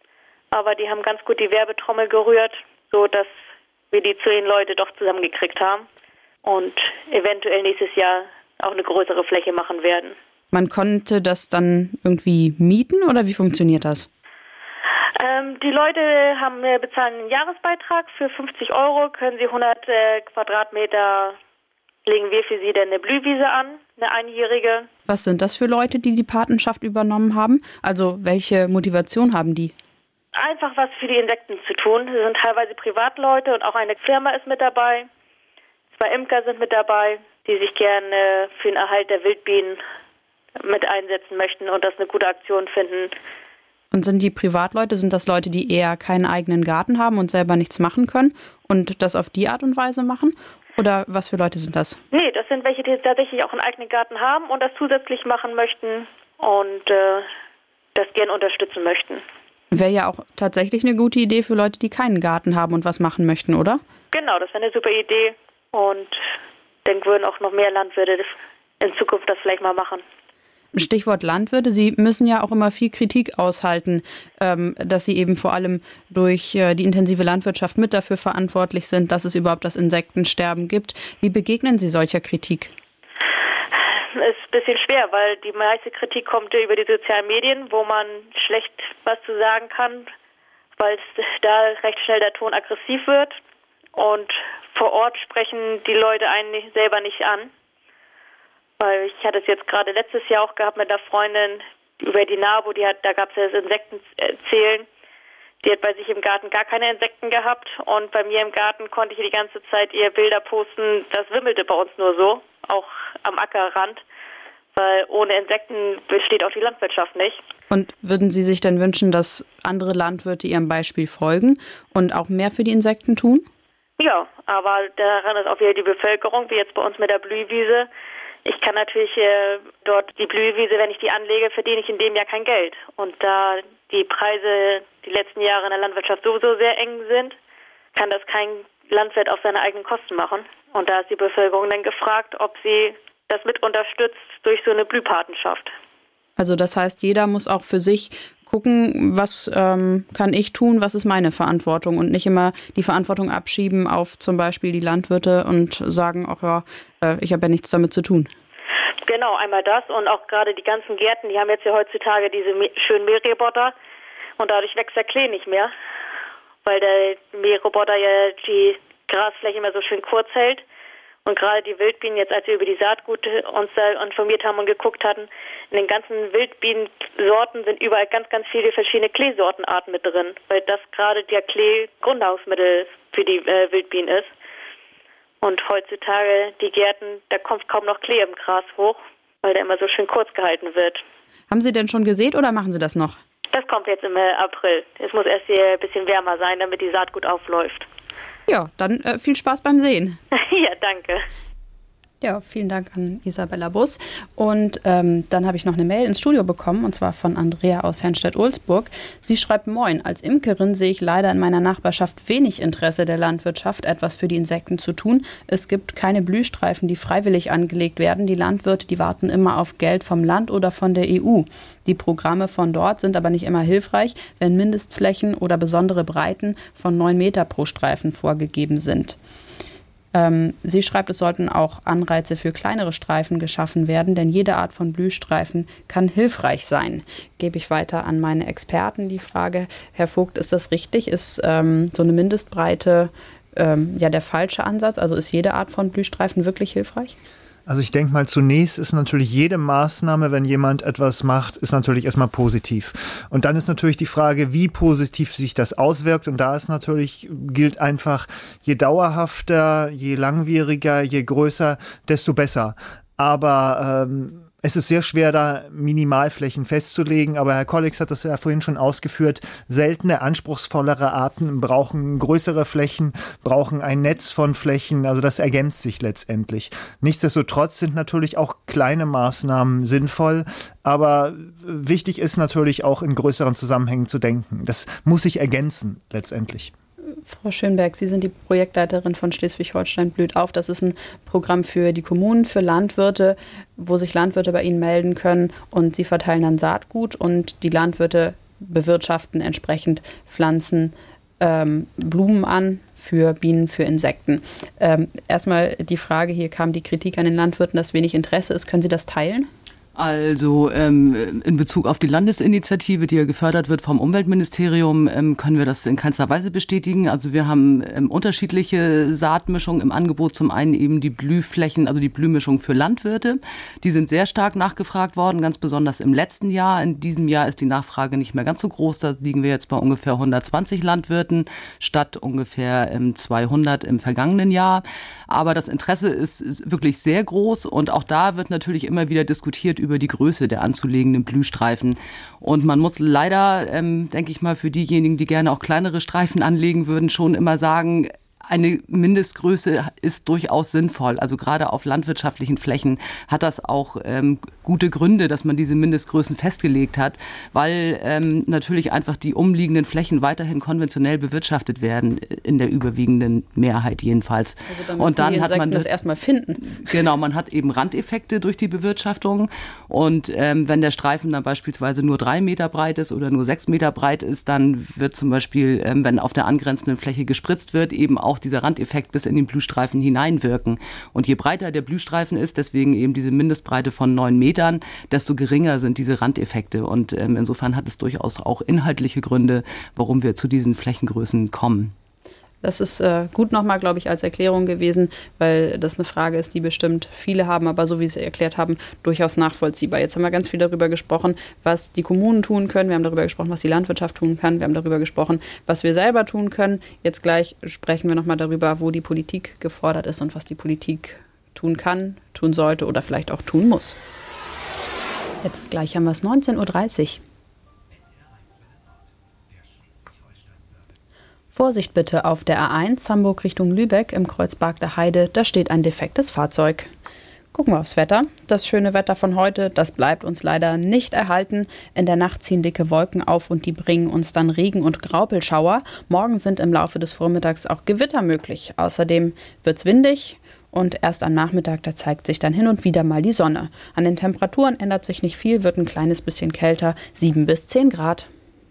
S8: aber die haben ganz gut die Werbetrommel gerührt, so dass wir die zehn Leute doch zusammengekriegt haben und eventuell nächstes Jahr auch eine größere Fläche machen werden.
S2: Man konnte das dann irgendwie mieten oder wie funktioniert das?
S8: Ähm, die Leute haben äh, bezahlen einen Jahresbeitrag für fünfzig Euro, können sie hundert äh, Quadratmeter, legen wir für sie dann eine Blühwiese an, eine einjährige.
S2: Was sind das für Leute, die die Patenschaft übernommen haben? Also welche Motivation haben die?
S8: Einfach was für die Insekten zu tun. Es sind teilweise Privatleute und auch eine Firma ist mit dabei. Zwei Imker sind mit dabei, die sich gerne für den Erhalt der Wildbienen mit einsetzen möchten und das eine gute Aktion finden.
S2: Und sind die Privatleute, sind das Leute, die eher keinen eigenen Garten haben und selber nichts machen können und das auf die Art und Weise machen? Oder was für Leute sind das?
S8: Nee, das sind welche, die tatsächlich auch einen eigenen Garten haben und das zusätzlich machen möchten und äh, das gerne unterstützen möchten.
S2: Wäre ja auch tatsächlich eine gute Idee für Leute, die keinen Garten haben und was machen möchten, oder?
S8: Genau, das wäre eine super Idee und ich denke, würden auch noch mehr Landwirte in Zukunft das vielleicht mal machen.
S2: Stichwort Landwirte, Sie müssen ja auch immer viel Kritik aushalten, ähm, dass Sie eben vor allem durch äh, die intensive Landwirtschaft mit dafür verantwortlich sind, dass es überhaupt das Insektensterben gibt. Wie begegnen Sie solcher Kritik?
S8: Es ist ein bisschen schwer, weil die meiste Kritik kommt über die sozialen Medien, wo man schlecht was zu sagen kann, weil es da recht schnell der Ton aggressiv wird und vor Ort sprechen die Leute einen selber nicht an. Weil ich hatte es jetzt gerade letztes Jahr auch gehabt mit einer Freundin über die NABU, die hat, da gab es ja das Insektenzählen. Die hat bei sich im Garten gar keine Insekten gehabt und bei mir im Garten konnte ich die ganze Zeit ihr Bilder posten. Das wimmelte bei uns nur so, auch am Ackerrand, weil ohne Insekten besteht auch die Landwirtschaft nicht.
S2: Und würden Sie sich denn wünschen, dass andere Landwirte Ihrem Beispiel folgen und auch mehr für die Insekten tun?
S8: Ja, aber daran ist auch wieder die Bevölkerung, wie jetzt bei uns mit der Blühwiese. Ich kann natürlich äh, dort die Blühwiese, wenn ich die anlege, verdiene ich in dem Jahr kein Geld. Und da die Preise die letzten Jahre in der Landwirtschaft sowieso sehr eng sind, kann das kein Landwirt auf seine eigenen Kosten machen. Und da ist die Bevölkerung dann gefragt, ob sie das mit unterstützt durch so eine Blühpatenschaft.
S2: Also das heißt, jeder muss auch für sich gucken, was ähm, kann ich tun, was ist meine Verantwortung und nicht immer die Verantwortung abschieben auf zum Beispiel die Landwirte und sagen, ach ja, äh, ich habe ja nichts damit zu tun.
S8: Genau, einmal das und auch gerade die ganzen Gärten, die haben jetzt ja heutzutage diese schönen Mähroboter und dadurch wächst der Klee nicht mehr, weil der Mähroboter ja die Grasfläche immer so schön kurz hält. Und gerade die Wildbienen, jetzt als wir über die Saatgut uns da informiert haben und geguckt hatten, in den ganzen Wildbienensorten sind überall ganz, ganz viele verschiedene Kleesortenarten mit drin, weil das gerade der Klee Grundnahrungsmittel für die äh, Wildbienen ist. Und heutzutage die Gärten, da kommt kaum noch Klee im Gras hoch, weil der immer so schön kurz gehalten wird.
S2: Haben Sie denn schon gesät oder machen Sie das noch?
S8: Das kommt jetzt im äh, April. Es muss erst hier ein bisschen wärmer sein, damit die Saatgut aufläuft.
S2: Ja, dann äh, viel Spaß beim Sehen.
S8: Ja, danke.
S2: Ja, vielen Dank an Isabella Bus. Und ähm, dann habe ich noch eine Mail ins Studio bekommen, und zwar von Andrea aus Herrnstedt-Ulzburg. Sie schreibt: Moin, als Imkerin sehe ich leider in meiner Nachbarschaft wenig Interesse der Landwirtschaft, etwas für die Insekten zu tun. Es gibt keine Blühstreifen, die freiwillig angelegt werden. Die Landwirte, die warten immer auf Geld vom Land oder von der E U. Die Programme von dort sind aber nicht immer hilfreich, wenn Mindestflächen oder besondere Breiten von neun Meter pro Streifen vorgegeben sind. Ähm, sie schreibt, es sollten auch Anreize für kleinere Streifen geschaffen werden, denn jede Art von Blühstreifen kann hilfreich sein. Gebe ich weiter an meine Experten die Frage. Herr Vogt, ist das richtig? Ist ähm, so eine Mindestbreite ähm, ja der falsche Ansatz? Also ist jede Art von Blühstreifen wirklich hilfreich?
S5: Also ich denke mal, zunächst ist natürlich jede Maßnahme, wenn jemand etwas macht, ist natürlich erstmal positiv. Und dann ist natürlich die Frage, wie positiv sich das auswirkt. Und da ist natürlich, gilt einfach, je dauerhafter, je langwieriger, je größer, desto besser. Aber ähm, es ist sehr schwer, da Minimalflächen festzulegen, aber Herr Kollix hat das ja vorhin schon ausgeführt. Seltene, anspruchsvollere Arten brauchen größere Flächen, brauchen ein Netz von Flächen, also das ergänzt sich letztendlich. Nichtsdestotrotz sind natürlich auch kleine Maßnahmen sinnvoll, aber wichtig ist natürlich auch in größeren Zusammenhängen zu denken. Das muss sich ergänzen letztendlich.
S2: Frau Schönberg, Sie sind die Projektleiterin von Schleswig-Holstein blüht auf. Das ist ein Programm für die Kommunen, für Landwirte, wo sich Landwirte bei Ihnen melden können und Sie verteilen dann Saatgut und die Landwirte bewirtschaften entsprechend Pflanzen, ähm, Blumen an für Bienen, für Insekten. Ähm, erstmal die Frage, hier kam die Kritik an den Landwirten, dass wenig Interesse ist. Können Sie das teilen?
S4: Also ähm, in Bezug auf die Landesinitiative, die ja gefördert wird vom Umweltministerium, ähm, können wir das in keinster Weise bestätigen. Also wir haben ähm, unterschiedliche Saatmischungen im Angebot. Zum einen eben die Blühflächen, also die Blühmischung für Landwirte. Die sind sehr stark nachgefragt worden, ganz besonders im letzten Jahr. In diesem Jahr ist die Nachfrage nicht mehr ganz so groß. Da liegen wir jetzt bei ungefähr hundertzwanzig Landwirten statt ungefähr ähm, zweihundert im vergangenen Jahr. Aber das Interesse ist, ist wirklich sehr groß und auch da wird natürlich immer wieder diskutiert über die Größe der anzulegenden Blühstreifen. Und man muss leider, ähm, denke ich mal, für diejenigen, die gerne auch kleinere Streifen anlegen würden, schon immer sagen, eine Mindestgröße ist durchaus sinnvoll. Also gerade auf landwirtschaftlichen Flächen hat das auch ähm, gute Gründe, dass man diese Mindestgrößen festgelegt hat, weil ähm, natürlich einfach die umliegenden Flächen weiterhin konventionell bewirtschaftet werden, in der überwiegenden Mehrheit jedenfalls.
S2: Also dann
S4: und dann
S2: die
S4: hat man
S2: das erstmal finden.
S4: Genau, man hat eben Randeffekte durch die Bewirtschaftung und ähm, wenn der Streifen dann beispielsweise nur drei Meter breit ist oder nur sechs Meter breit ist, dann wird zum Beispiel, ähm, wenn auf der angrenzenden Fläche gespritzt wird, eben auch dieser Randeffekt bis in den Blühstreifen hineinwirken. Und je breiter der Blühstreifen ist, deswegen eben diese Mindestbreite von neun Metern, desto geringer sind diese Randeffekte. Und ähm, insofern hat es durchaus auch inhaltliche Gründe, warum wir zu diesen Flächengrößen kommen.
S2: Das ist äh, gut nochmal, glaube ich, als Erklärung gewesen, weil das eine Frage ist, die bestimmt viele haben, aber so wie Sie erklärt haben, durchaus nachvollziehbar. Jetzt haben wir ganz viel darüber gesprochen, was die Kommunen tun können. Wir haben darüber gesprochen, was die Landwirtschaft tun kann. Wir haben darüber gesprochen, was wir selber tun können. Jetzt gleich sprechen wir nochmal darüber, wo die Politik gefordert ist und was die Politik tun kann, tun sollte oder vielleicht auch tun muss. Jetzt gleich haben wir es neunzehn Uhr dreißig. Vorsicht bitte auf der A eins Hamburg Richtung Lübeck im Kreuzberg der Heide, da steht ein defektes Fahrzeug. Gucken wir aufs Wetter. Das schöne Wetter von heute, das bleibt uns leider nicht erhalten. In der Nacht ziehen dicke Wolken auf und die bringen uns dann Regen- und Graupelschauer. Morgen sind im Laufe des Vormittags auch Gewitter möglich. Außerdem wird's windig. Und erst am Nachmittag, da zeigt sich dann hin und wieder mal die Sonne. An den Temperaturen ändert sich nicht viel, wird ein kleines bisschen kälter, sieben bis zehn Grad.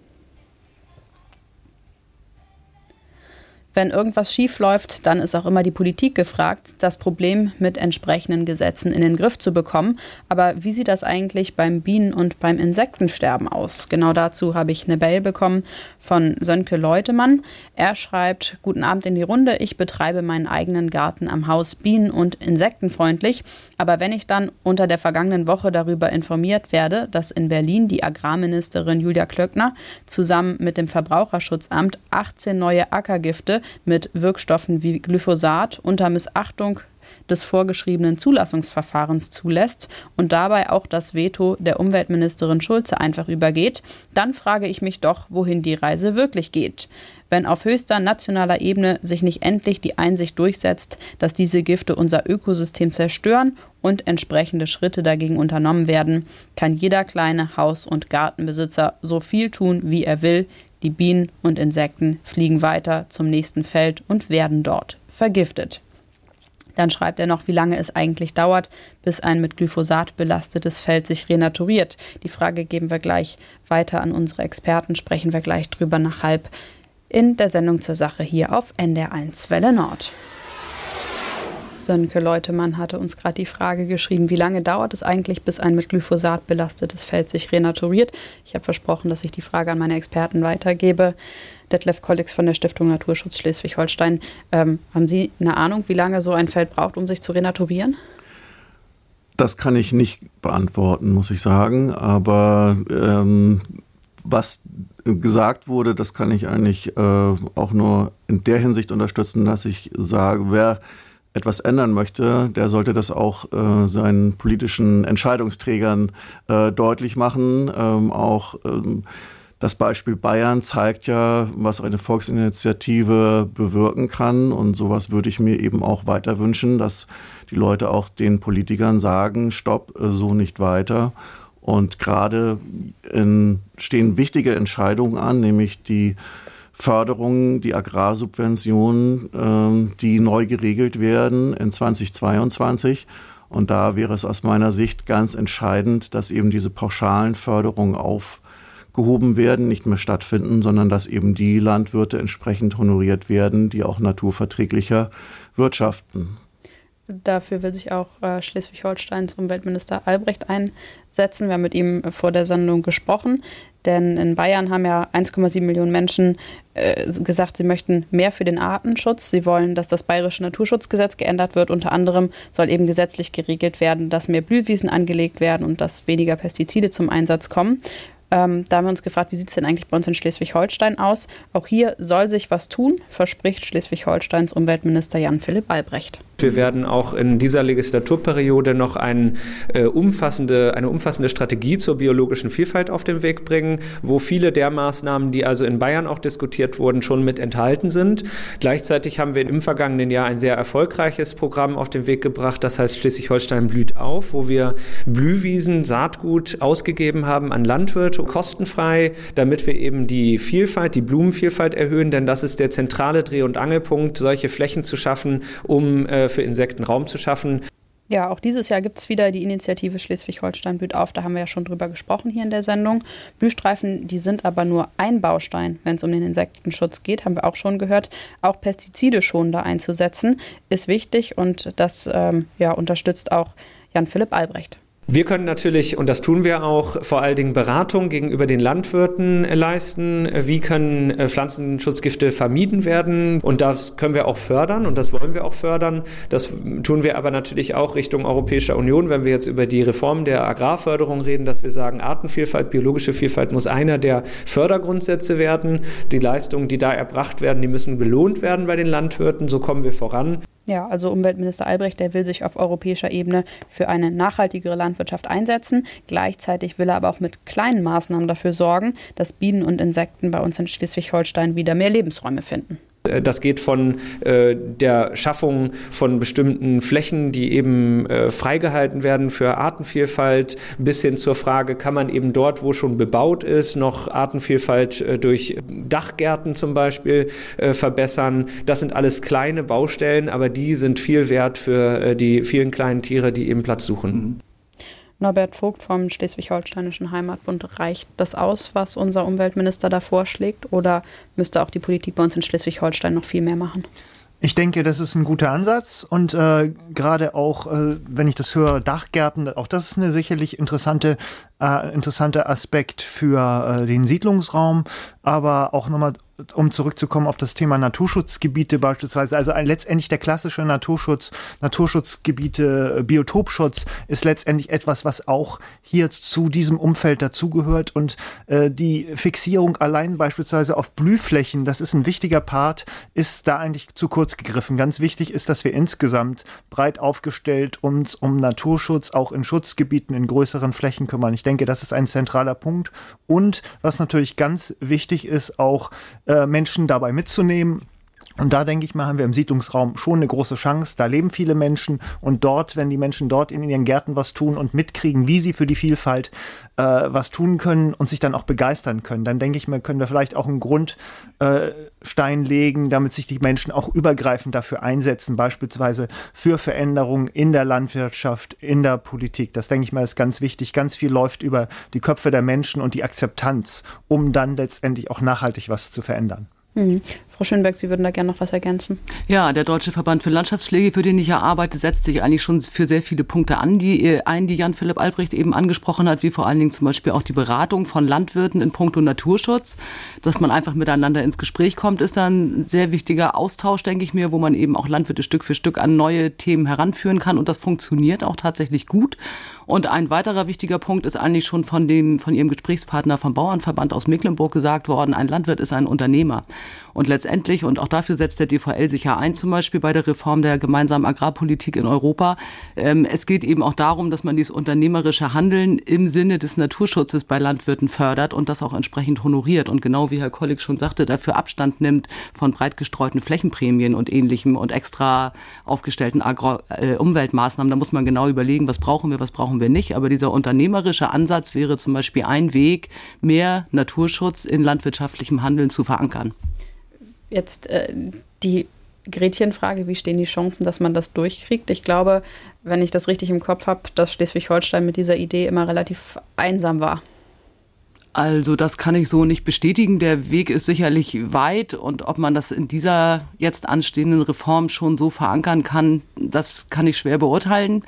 S2: Wenn irgendwas schief läuft, dann ist auch immer die Politik gefragt, das Problem mit entsprechenden Gesetzen in den Griff zu bekommen. Aber wie sieht das eigentlich beim Bienen- und beim Insektensterben aus? Genau dazu habe ich eine Mail bekommen von Sönke Leutemann. Er schreibt: Guten Abend in die Runde. Ich betreibe meinen eigenen Garten am Haus bienen- und insektenfreundlich. Aber wenn ich dann unter der vergangenen Woche darüber informiert werde, dass in Berlin die Agrarministerin Julia Klöckner zusammen mit dem Verbraucherschutzamt achtzehn neue Ackergifte mit Wirkstoffen wie Glyphosat unter Missachtung des vorgeschriebenen Zulassungsverfahrens zulässt und dabei auch das Veto der Umweltministerin Schulze einfach übergeht, dann frage ich mich doch, wohin die Reise wirklich geht. Wenn auf höchster nationaler Ebene sich nicht endlich die Einsicht durchsetzt, dass diese Gifte unser Ökosystem zerstören und entsprechende Schritte dagegen unternommen werden, kann jeder kleine Haus- und Gartenbesitzer so viel tun, wie er will. Die Bienen und Insekten fliegen weiter zum nächsten Feld und werden dort vergiftet. Dann schreibt er noch, wie lange es eigentlich dauert, bis ein mit Glyphosat belastetes Feld sich renaturiert. Die Frage geben wir gleich weiter an unsere Experten, sprechen wir gleich drüber nach halb in der Sendung zur Sache hier auf N D R eins Welle Nord. Sönke Leutemann hatte uns gerade die Frage geschrieben, wie lange dauert es eigentlich, bis ein mit Glyphosat belastetes Feld sich renaturiert? Ich habe versprochen, dass ich die Frage an meine Experten weitergebe. Detlef Kollix von der Stiftung Naturschutz Schleswig-Holstein. Ähm, haben Sie eine Ahnung, wie lange so ein Feld braucht, um sich zu renaturieren?
S3: Das kann ich nicht beantworten, muss ich sagen. Aber ähm, was gesagt wurde, das kann ich eigentlich äh, auch nur in der Hinsicht unterstützen, dass ich sage, wer etwas ändern möchte, der sollte das auch äh, seinen politischen Entscheidungsträgern äh, deutlich machen. Ähm, auch ähm, das Beispiel Bayern zeigt ja, was eine Volksinitiative bewirken kann. Und sowas würde ich mir eben auch weiter wünschen, dass die Leute auch den Politikern sagen, stopp, äh, so nicht weiter. Und gerade in, stehen wichtige Entscheidungen an, nämlich die Förderungen, die Agrarsubventionen, die neu geregelt werden in zweitausendzweiundzwanzig. Und da wäre es aus meiner Sicht ganz entscheidend, dass eben diese pauschalen Förderungen aufgehoben aufgehoben werden, nicht mehr stattfinden, sondern dass eben die Landwirte entsprechend honoriert werden, die auch naturverträglicher wirtschaften.
S2: Dafür will sich auch äh, Schleswig-Holsteins Umweltminister Albrecht einsetzen. Wir haben mit ihm vor der Sendung gesprochen, denn in Bayern haben ja eins Komma sieben Millionen Menschen äh, gesagt, sie möchten mehr für den Artenschutz. Sie wollen, dass das bayerische Naturschutzgesetz geändert wird. Unter anderem soll eben gesetzlich geregelt werden, dass mehr Blühwiesen angelegt werden und dass weniger Pestizide zum Einsatz kommen. Ähm, da haben wir uns gefragt, wie sieht es denn eigentlich bei uns in Schleswig-Holstein aus? Auch hier soll sich was tun, verspricht Schleswig-Holsteins Umweltminister Jan-Philipp Albrecht.
S9: Wir werden auch in dieser Legislaturperiode noch ein, äh, umfassende, eine umfassende Strategie zur biologischen Vielfalt auf den Weg bringen, wo viele der Maßnahmen, die also in Bayern auch diskutiert wurden, schon mit enthalten sind. Gleichzeitig haben wir im vergangenen Jahr ein sehr erfolgreiches Programm auf den Weg gebracht, das heißt Schleswig-Holstein blüht auf, wo wir Blühwiesen, Saatgut ausgegeben haben an Landwirte, kostenfrei, damit wir eben die Vielfalt, die Blumenvielfalt erhöhen, denn das ist der zentrale Dreh- und Angelpunkt, solche Flächen zu schaffen, um äh, für Insekten Raum zu schaffen.
S2: Ja, auch dieses Jahr gibt es wieder die Initiative Schleswig-Holstein blüht auf. Da haben wir ja schon drüber gesprochen hier in der Sendung. Blühstreifen, die sind aber nur ein Baustein, wenn es um den Insektenschutz geht, haben wir auch schon gehört. Auch Pestizide schonender einzusetzen, ist wichtig und das ähm, ja, unterstützt auch Jan-Philipp Albrecht.
S9: Wir können natürlich, und das tun wir auch, vor allen Dingen Beratung gegenüber den Landwirten leisten. Wie können Pflanzenschutzgifte vermieden werden? Und das können wir auch fördern und das wollen wir auch fördern. Das tun wir aber natürlich auch Richtung Europäischer Union, wenn wir jetzt über die Reform der Agrarförderung reden, dass wir sagen, Artenvielfalt, biologische Vielfalt muss einer der Fördergrundsätze werden. Die Leistungen, die da erbracht werden, die müssen belohnt werden bei den Landwirten. So kommen wir voran.
S2: Ja, also Umweltminister Albrecht, der will sich auf europäischer Ebene für eine nachhaltigere Landwirtschaft einsetzen. Gleichzeitig will er aber auch mit kleinen Maßnahmen dafür sorgen, dass Bienen und Insekten bei uns in Schleswig-Holstein wieder mehr Lebensräume finden.
S9: Das geht von äh, der Schaffung von bestimmten Flächen, die eben äh, freigehalten werden für Artenvielfalt, bis hin zur Frage, kann man eben dort, wo schon bebaut ist, noch Artenvielfalt äh, durch Dachgärten zum Beispiel äh, verbessern. Das sind alles kleine Baustellen, aber die sind viel wert für äh, die vielen kleinen Tiere, die eben Platz suchen.
S2: Norbert Vogt vom Schleswig-Holsteinischen Heimatbund, reicht das aus, was unser Umweltminister da vorschlägt, oder müsste auch die Politik bei uns in Schleswig-Holstein noch viel mehr machen?
S5: Ich denke, das ist ein guter Ansatz und äh, gerade auch, äh, wenn ich das höre, Dachgärten, auch das ist eine sicherlich interessante, äh, interessanter Aspekt für äh, den Siedlungsraum, aber auch nochmal, um zurückzukommen auf das Thema Naturschutzgebiete beispielsweise, also ein, letztendlich der klassische Naturschutz, Naturschutzgebiete, Biotopschutz ist letztendlich etwas, was auch hier zu diesem Umfeld dazugehört und äh, die Fixierung allein beispielsweise auf Blühflächen, das ist ein wichtiger Part, ist da eigentlich zu kurz gegriffen. Ganz wichtig ist, dass wir insgesamt breit aufgestellt uns um Naturschutz auch in Schutzgebieten in größeren Flächen kümmern. Ich denke, das ist ein zentraler Punkt und was natürlich ganz wichtig ist, auch äh, Menschen dabei mitzunehmen. Und da, denke ich mal, haben wir im Siedlungsraum schon eine große Chance. Da leben viele Menschen und dort, wenn die Menschen dort in ihren Gärten was tun und mitkriegen, wie sie für die Vielfalt äh, was tun können und sich dann auch begeistern können, dann denke ich mal, können wir vielleicht auch einen Grundstein äh, legen, damit sich die Menschen auch übergreifend dafür einsetzen, beispielsweise für Veränderungen in der Landwirtschaft, in der Politik. Das, denke ich mal, ist ganz wichtig. Ganz viel läuft über die Köpfe der Menschen und die Akzeptanz, um dann letztendlich auch nachhaltig was zu verändern.
S2: Mhm. Frau Schönberg, Sie würden da gerne noch was ergänzen.
S4: Ja, der Deutsche Verband für Landschaftspflege, für den ich ja arbeite, setzt sich eigentlich schon für sehr viele Punkte an, die ein, die Jan-Philipp Albrecht eben angesprochen hat, wie vor allen Dingen zum Beispiel auch die Beratung von Landwirten in puncto Naturschutz, dass man einfach miteinander ins Gespräch kommt, ist dann ein sehr wichtiger Austausch, denke ich mir, wo man eben auch Landwirte Stück für Stück an neue Themen heranführen kann und das funktioniert auch tatsächlich gut. Und ein weiterer wichtiger Punkt ist eigentlich schon von dem, von Ihrem Gesprächspartner vom Bauernverband aus Mecklenburg gesagt worden, ein Landwirt ist ein Unternehmer. Und letztendlich, und auch dafür setzt der D V L sich ja ein, zum Beispiel bei der Reform der gemeinsamen Agrarpolitik in Europa. Ähm, es geht eben auch darum, dass man dieses unternehmerische Handeln im Sinne des Naturschutzes bei Landwirten fördert und das auch entsprechend honoriert. Und genau wie Herr Kollig schon sagte, dafür Abstand nimmt von breit gestreuten Flächenprämien und Ähnlichem und extra aufgestellten Agro- äh, Umweltmaßnahmen. Da muss man genau überlegen, was brauchen wir, was brauchen wir nicht. Aber dieser unternehmerische Ansatz wäre zum Beispiel ein Weg, mehr Naturschutz in landwirtschaftlichem Handeln zu verankern.
S2: Jetzt äh, die Gretchenfrage, wie stehen die Chancen, dass man das durchkriegt? Ich glaube, wenn ich das richtig im Kopf habe, dass Schleswig-Holstein mit dieser Idee immer relativ einsam war.
S4: Also das kann ich so nicht bestätigen. Der Weg ist sicherlich weit und ob man das in dieser jetzt anstehenden Reform schon so verankern kann, das kann ich schwer beurteilen.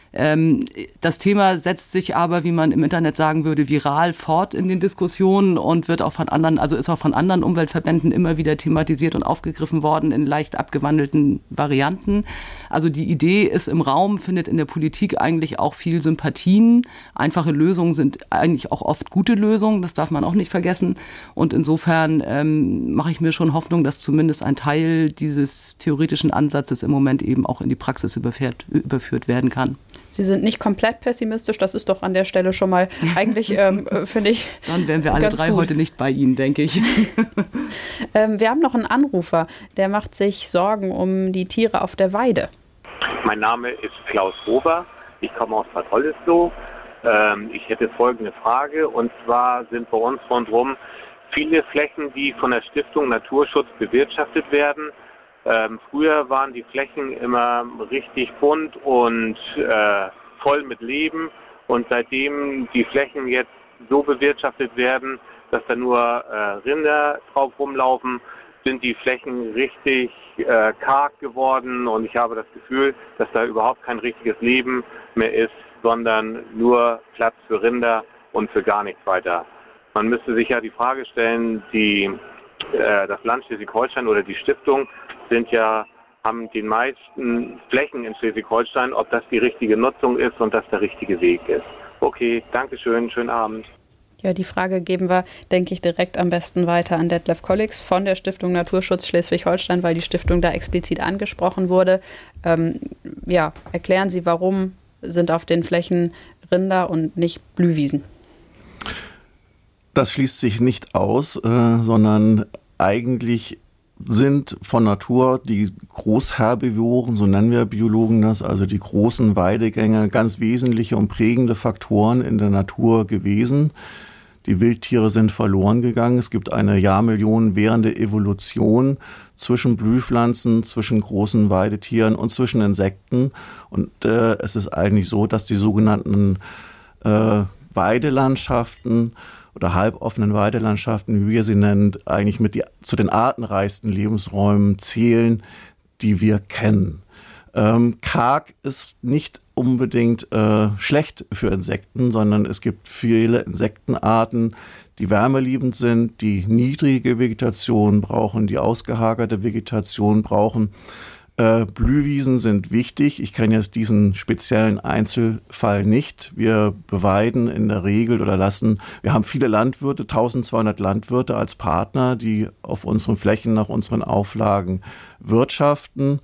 S4: Das Thema setzt sich aber, wie man im Internet sagen würde, viral fort in den Diskussionen und wird auch von anderen, also ist auch von anderen Umweltverbänden immer wieder thematisiert und aufgegriffen worden in leicht abgewandelten Varianten. Also die Idee ist im Raum, findet in der Politik eigentlich auch viel Sympathien. Einfache Lösungen sind eigentlich auch oft gute Lösungen, das darf man auch nicht vergessen. Und insofern ähm, mache ich mir schon Hoffnung, dass zumindest ein Teil dieses theoretischen Ansatzes im Moment eben auch in die Praxis überführt, überführt werden kann.
S2: Sie sind nicht komplett pessimistisch, das ist doch an der Stelle schon mal eigentlich, ähm, finde ich,
S4: dann wären wir alle drei gut. Heute nicht bei Ihnen, denke ich.
S2: ähm, wir haben noch einen Anrufer, der macht sich Sorgen um die Tiere auf der Weide.
S10: Mein Name ist Klaus Hofer, ich komme aus Bad Oldesloe. Ähm, ich hätte folgende Frage, und zwar sind bei uns rundherum viele Flächen, die von der Stiftung Naturschutz bewirtschaftet werden. Ähm, früher waren die Flächen immer richtig bunt und äh, voll mit Leben, und seitdem die Flächen jetzt so bewirtschaftet werden, dass da nur äh, Rinder drauf rumlaufen, sind die Flächen richtig äh, karg geworden, und ich habe das Gefühl, dass da überhaupt kein richtiges Leben mehr ist, sondern nur Platz für Rinder und für gar nichts weiter. Man müsste sich ja die Frage stellen, die, äh, das Land Schleswig-Holstein oder die Stiftung sind ja, haben die meisten Flächen in Schleswig-Holstein, ob das die richtige Nutzung ist und das der richtige Weg ist. Okay, danke schön, schönen Abend.
S2: Ja, die Frage geben wir, denke ich, direkt am besten weiter an Detlef Kollix von der Stiftung Naturschutz Schleswig-Holstein, weil die Stiftung da explizit angesprochen wurde. Ähm, ja, erklären Sie, warum sind auf den Flächen Rinder und nicht Blühwiesen?
S3: Das schließt sich nicht aus, äh, sondern eigentlich sind von Natur die Großherbivoren, so nennen wir Biologen das, also die großen Weidegänge, ganz wesentliche und prägende Faktoren in der Natur gewesen. Die Wildtiere sind verloren gegangen. Es gibt eine Jahrmillionen währende Evolution zwischen Blühpflanzen, zwischen großen Weidetieren und zwischen Insekten. Und äh, es ist eigentlich so, dass die sogenannten äh, Weidelandschaften oder halboffenen Weidelandschaften, wie wir sie nennen, eigentlich mit die, zu den artenreichsten Lebensräumen zählen, die wir kennen. Ähm, karg ist nicht unbedingt äh, schlecht für Insekten, sondern es gibt viele Insektenarten, die wärmeliebend sind, die niedrige Vegetation brauchen, die ausgehagerte Vegetation brauchen. Äh, Blühwiesen sind wichtig. Ich kenne jetzt diesen speziellen Einzelfall nicht. Wir beweiden in der Regel oder lassen, wir haben viele Landwirte, eintausendzweihundert Landwirte als Partner, die auf unseren Flächen nach unseren Auflagen wirtschaften.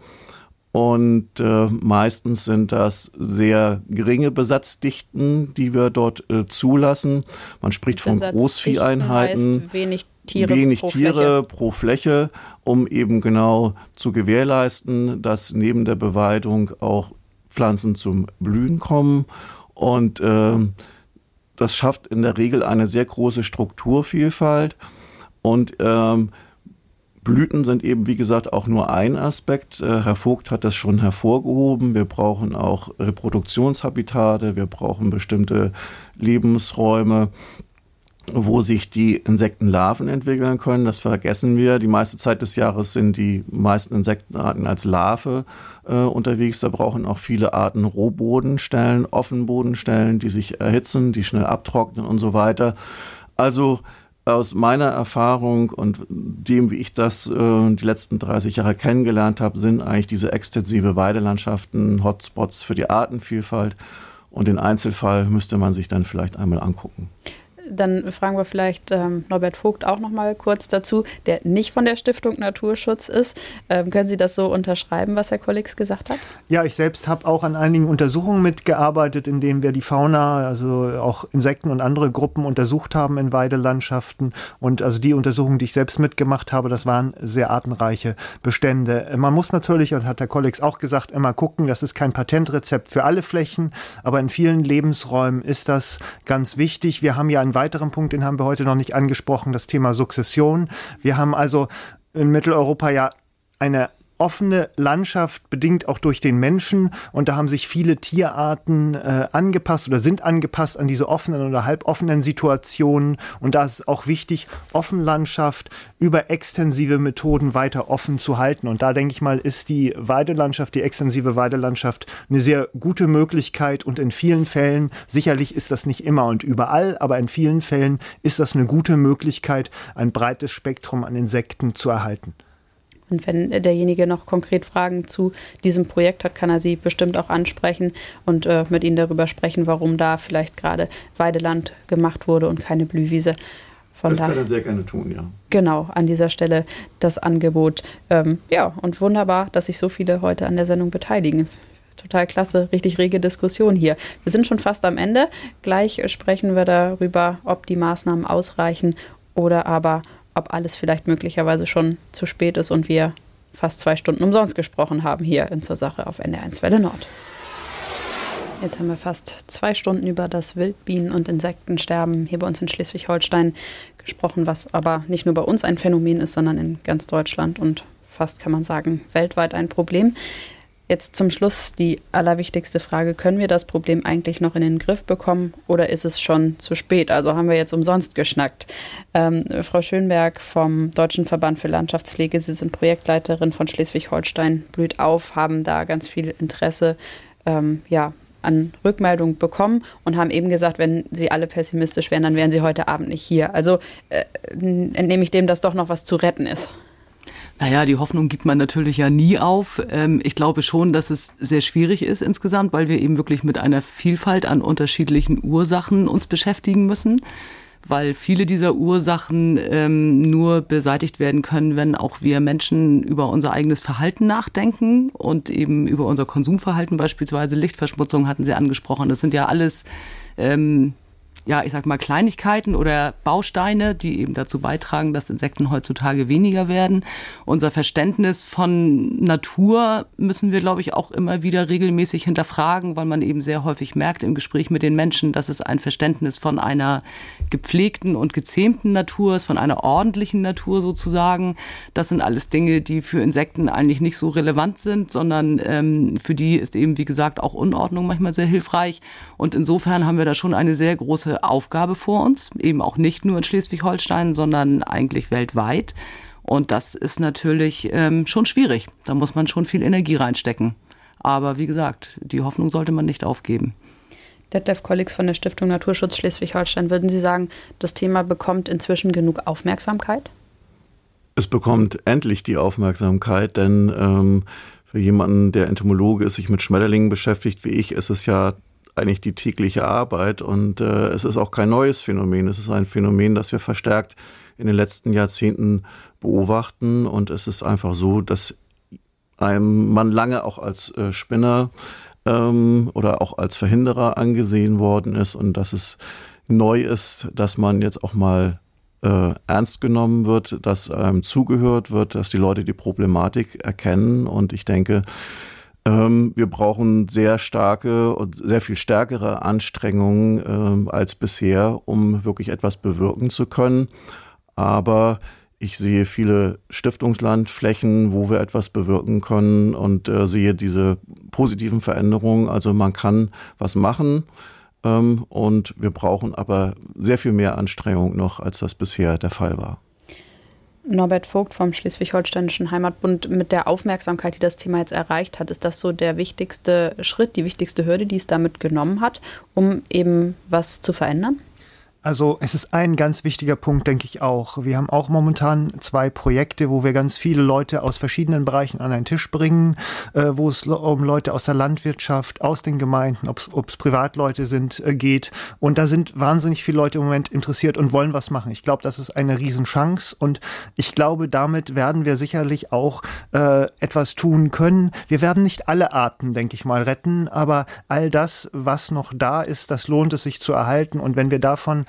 S3: Und äh, meistens sind das sehr geringe Besatzdichten, die wir dort äh, zulassen. Man spricht von Großvieheinheiten.
S2: Heißt wenig Tiere,
S3: wenig
S2: pro,
S3: Tiere
S2: Fläche.
S3: pro Fläche, um eben genau zu gewährleisten, dass neben der Beweidung auch Pflanzen zum Blühen kommen. Und äh, das schafft in der Regel eine sehr große Strukturvielfalt. Und ähm, Blüten sind eben, wie gesagt, auch nur ein Aspekt. Herr Vogt hat das schon hervorgehoben. Wir brauchen auch Reproduktionshabitate, wir brauchen bestimmte Lebensräume, wo sich die Insektenlarven entwickeln können. Das vergessen wir. Die meiste Zeit des Jahres sind die meisten Insektenarten als Larve äh, unterwegs. Da brauchen auch viele Arten Rohbodenstellen, Offenbodenstellen, die sich erhitzen, die schnell abtrocknen und so weiter. Also aus meiner Erfahrung und dem, wie ich das äh, die letzten dreißig Jahre kennengelernt habe, sind eigentlich diese extensive Weidelandschaften Hotspots für die Artenvielfalt. Und den Einzelfall müsste man sich dann vielleicht einmal angucken.
S2: Dann fragen wir vielleicht ähm, Norbert Vogt auch noch mal kurz dazu, der nicht von der Stiftung Naturschutz ist. Ähm, können Sie das so unterschreiben, was Herr Kollix gesagt hat?
S5: Ja, ich selbst habe auch an einigen Untersuchungen mitgearbeitet, in denen wir die Fauna, also auch Insekten und andere Gruppen untersucht haben in Weidelandschaften. Und also die Untersuchungen, die ich selbst mitgemacht habe, das waren sehr artenreiche Bestände. Man muss natürlich, und hat Herr Kollix auch gesagt, immer gucken, das ist kein Patentrezept für alle Flächen, aber in vielen Lebensräumen ist das ganz wichtig. Wir haben ja einen weiteren Punkt, den haben wir heute noch nicht angesprochen, das Thema Sukzession. Wir haben also in Mitteleuropa ja eine offene Landschaft bedingt auch durch den Menschen und da haben sich viele Tierarten äh, angepasst oder sind angepasst an diese offenen oder halboffenen Situationen und da ist es auch wichtig, Offenlandschaft über extensive Methoden weiter offen zu halten und da denke ich mal, ist die Weidelandschaft, die extensive Weidelandschaft eine sehr gute Möglichkeit und in vielen Fällen, sicherlich ist das nicht immer und überall, aber in vielen Fällen ist das eine gute Möglichkeit, ein breites Spektrum an Insekten zu erhalten.
S2: Und wenn derjenige noch konkret Fragen zu diesem Projekt hat, kann er Sie bestimmt auch ansprechen und äh, mit Ihnen darüber sprechen, warum da vielleicht gerade Weideland gemacht wurde und keine Blühwiese. Von
S3: das
S2: daher,
S3: kann er sehr gerne tun, ja.
S2: Genau, an dieser Stelle das Angebot. Ähm, ja, und wunderbar, dass sich so viele heute an der Sendung beteiligen. Total klasse, richtig rege Diskussion hier. Wir sind schon fast am Ende. Gleich sprechen wir darüber, ob die Maßnahmen ausreichen oder aber ob alles vielleicht möglicherweise schon zu spät ist und wir fast zwei Stunden umsonst gesprochen haben hier in Zur Sache auf N D R eins Welle Nord. Jetzt haben wir fast zwei Stunden über das Wildbienen- und Insektensterben hier bei uns in Schleswig-Holstein gesprochen, was aber nicht nur bei uns ein Phänomen ist, sondern in ganz Deutschland und fast, kann man sagen, weltweit ein Problem. Jetzt zum Schluss die allerwichtigste Frage, können wir das Problem eigentlich noch in den Griff bekommen oder ist es schon zu spät? Also haben wir jetzt umsonst geschnackt. Ähm, Frau Schönberg vom Deutschen Verband für Landschaftspflege, Sie sind Projektleiterin von Schleswig-Holstein, blüht auf, haben da ganz viel Interesse ähm, ja, an Rückmeldungen bekommen und haben eben gesagt, wenn Sie alle pessimistisch wären, dann wären Sie heute Abend nicht hier. Also äh, entnehme ich dem, dass doch noch was zu retten ist.
S4: Naja, die Hoffnung gibt man natürlich ja nie auf. Ich glaube schon, dass es sehr schwierig ist insgesamt, weil wir eben wirklich mit einer Vielfalt an unterschiedlichen Ursachen uns beschäftigen müssen, weil viele dieser Ursachen ähm, nur beseitigt werden können, wenn auch wir Menschen über unser eigenes Verhalten nachdenken und eben über unser Konsumverhalten, beispielsweise Lichtverschmutzung hatten Sie angesprochen. Das sind ja alles ähm, ja, ich sag mal Kleinigkeiten oder Bausteine, die eben dazu beitragen, dass Insekten heutzutage weniger werden. Unser Verständnis von Natur müssen wir, glaube ich, auch immer wieder regelmäßig hinterfragen, weil man eben sehr häufig merkt im Gespräch mit den Menschen, dass es ein Verständnis von einer gepflegten und gezähmten Natur ist, von einer ordentlichen Natur sozusagen. Das sind alles Dinge, die für Insekten eigentlich nicht so relevant sind, sondern ähm, für die ist eben, wie gesagt, auch Unordnung manchmal sehr hilfreich. Und insofern haben wir da schon eine sehr große Aufgabe vor uns, eben auch nicht nur in Schleswig-Holstein, sondern eigentlich weltweit. Und das ist natürlich ähm, schon schwierig. Da muss man schon viel Energie reinstecken. Aber wie gesagt, die Hoffnung sollte man nicht aufgeben.
S2: Detlef Kollix von der Stiftung Naturschutz Schleswig-Holstein, würden Sie sagen, das Thema bekommt inzwischen genug Aufmerksamkeit?
S3: Es bekommt endlich die Aufmerksamkeit, denn ähm, für jemanden, der Entomologe ist, sich mit Schmetterlingen beschäftigt wie ich, ist es ja eigentlich die tägliche Arbeit und äh, es ist auch kein neues Phänomen. Es ist ein Phänomen, das wir verstärkt in den letzten Jahrzehnten beobachten und es ist einfach so, dass einem man lange auch als äh, Spinner ähm, oder auch als Verhinderer angesehen worden ist und dass es neu ist, dass man jetzt auch mal äh, ernst genommen wird, dass einem zugehört wird, dass die Leute die Problematik erkennen und ich denke, wir brauchen sehr starke und sehr viel stärkere Anstrengungen äh, als bisher, um wirklich etwas bewirken zu können. Aber ich sehe viele Stiftungslandflächen, wo wir etwas bewirken können und äh, sehe diese positiven Veränderungen. Also man kann was machen ähm, und wir brauchen aber sehr viel mehr Anstrengung noch, als das bisher der Fall war.
S2: Norbert Vogt vom Schleswig-Holsteinischen Heimatbund, mit der Aufmerksamkeit, die das Thema jetzt erreicht hat, ist das so der wichtigste Schritt, die wichtigste Hürde, die es damit genommen hat, um eben was zu verändern?
S5: Also es ist ein ganz wichtiger Punkt, denke ich auch. Wir haben auch momentan zwei Projekte, wo wir ganz viele Leute aus verschiedenen Bereichen an einen Tisch bringen, äh, wo es um Leute aus der Landwirtschaft, aus den Gemeinden, ob es Privatleute sind, äh, geht. Und da sind wahnsinnig viele Leute im Moment interessiert und wollen was machen. Ich glaube, das ist eine Riesenchance und ich glaube, damit werden wir sicherlich auch äh, etwas tun können. Wir werden nicht alle Arten, denke ich mal, retten, aber all das, was noch da ist, das lohnt es sich zu erhalten. Und wenn wir davon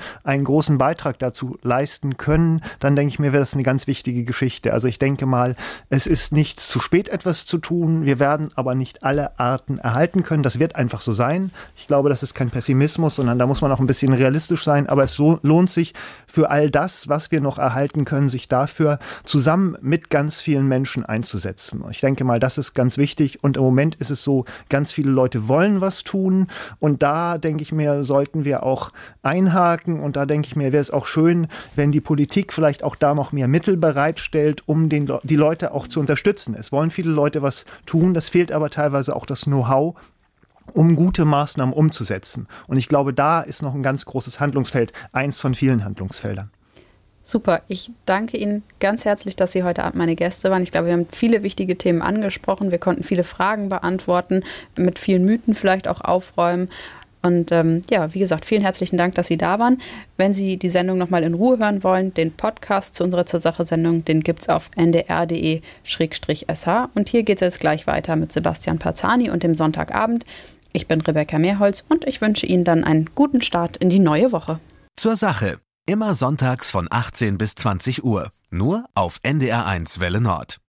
S5: einen großen Beitrag dazu leisten können, dann denke ich mir, wäre das eine ganz wichtige Geschichte. Also ich denke mal, es ist nicht zu spät, etwas zu tun. Wir werden aber nicht alle Arten erhalten können. Das wird einfach so sein. Ich glaube, das ist kein Pessimismus, sondern da muss man auch ein bisschen realistisch sein. Aber es lohnt sich für all das, was wir noch erhalten können, sich dafür zusammen mit ganz vielen Menschen einzusetzen. Ich denke mal, das ist ganz wichtig. Und im Moment ist es so, ganz viele Leute wollen was tun. Und da, denke ich mir, sollten wir auch einhaken. Und da, denke ich mir, wäre es auch schön, wenn die Politik vielleicht auch da noch mehr Mittel bereitstellt, um den, die Leute auch zu unterstützen. Es wollen viele Leute was tun. Das fehlt aber teilweise auch das Know-how, um gute Maßnahmen umzusetzen. Und ich glaube, da ist noch ein ganz großes Handlungsfeld, eins von vielen Handlungsfeldern.
S2: Super, ich danke Ihnen ganz herzlich, dass Sie heute Abend meine Gäste waren. Ich glaube, wir haben viele wichtige Themen angesprochen. Wir konnten viele Fragen beantworten, mit vielen Mythen vielleicht auch aufräumen. Und ähm, ja, wie gesagt, vielen herzlichen Dank, dass Sie da waren. Wenn Sie die Sendung nochmal in Ruhe hören wollen, den Podcast zu unserer Zur-Sache-Sendung, den gibt es auf n d r punkt d e slash s h. Und hier geht es jetzt gleich weiter mit Sebastian Parzani und dem Sonntagabend. Ich bin Rebecca Mehrholz und ich wünsche Ihnen dann einen guten Start in die neue Woche.
S1: Zur Sache. Immer sonntags von achtzehn bis zwanzig Uhr. Nur auf N D R eins Welle Nord.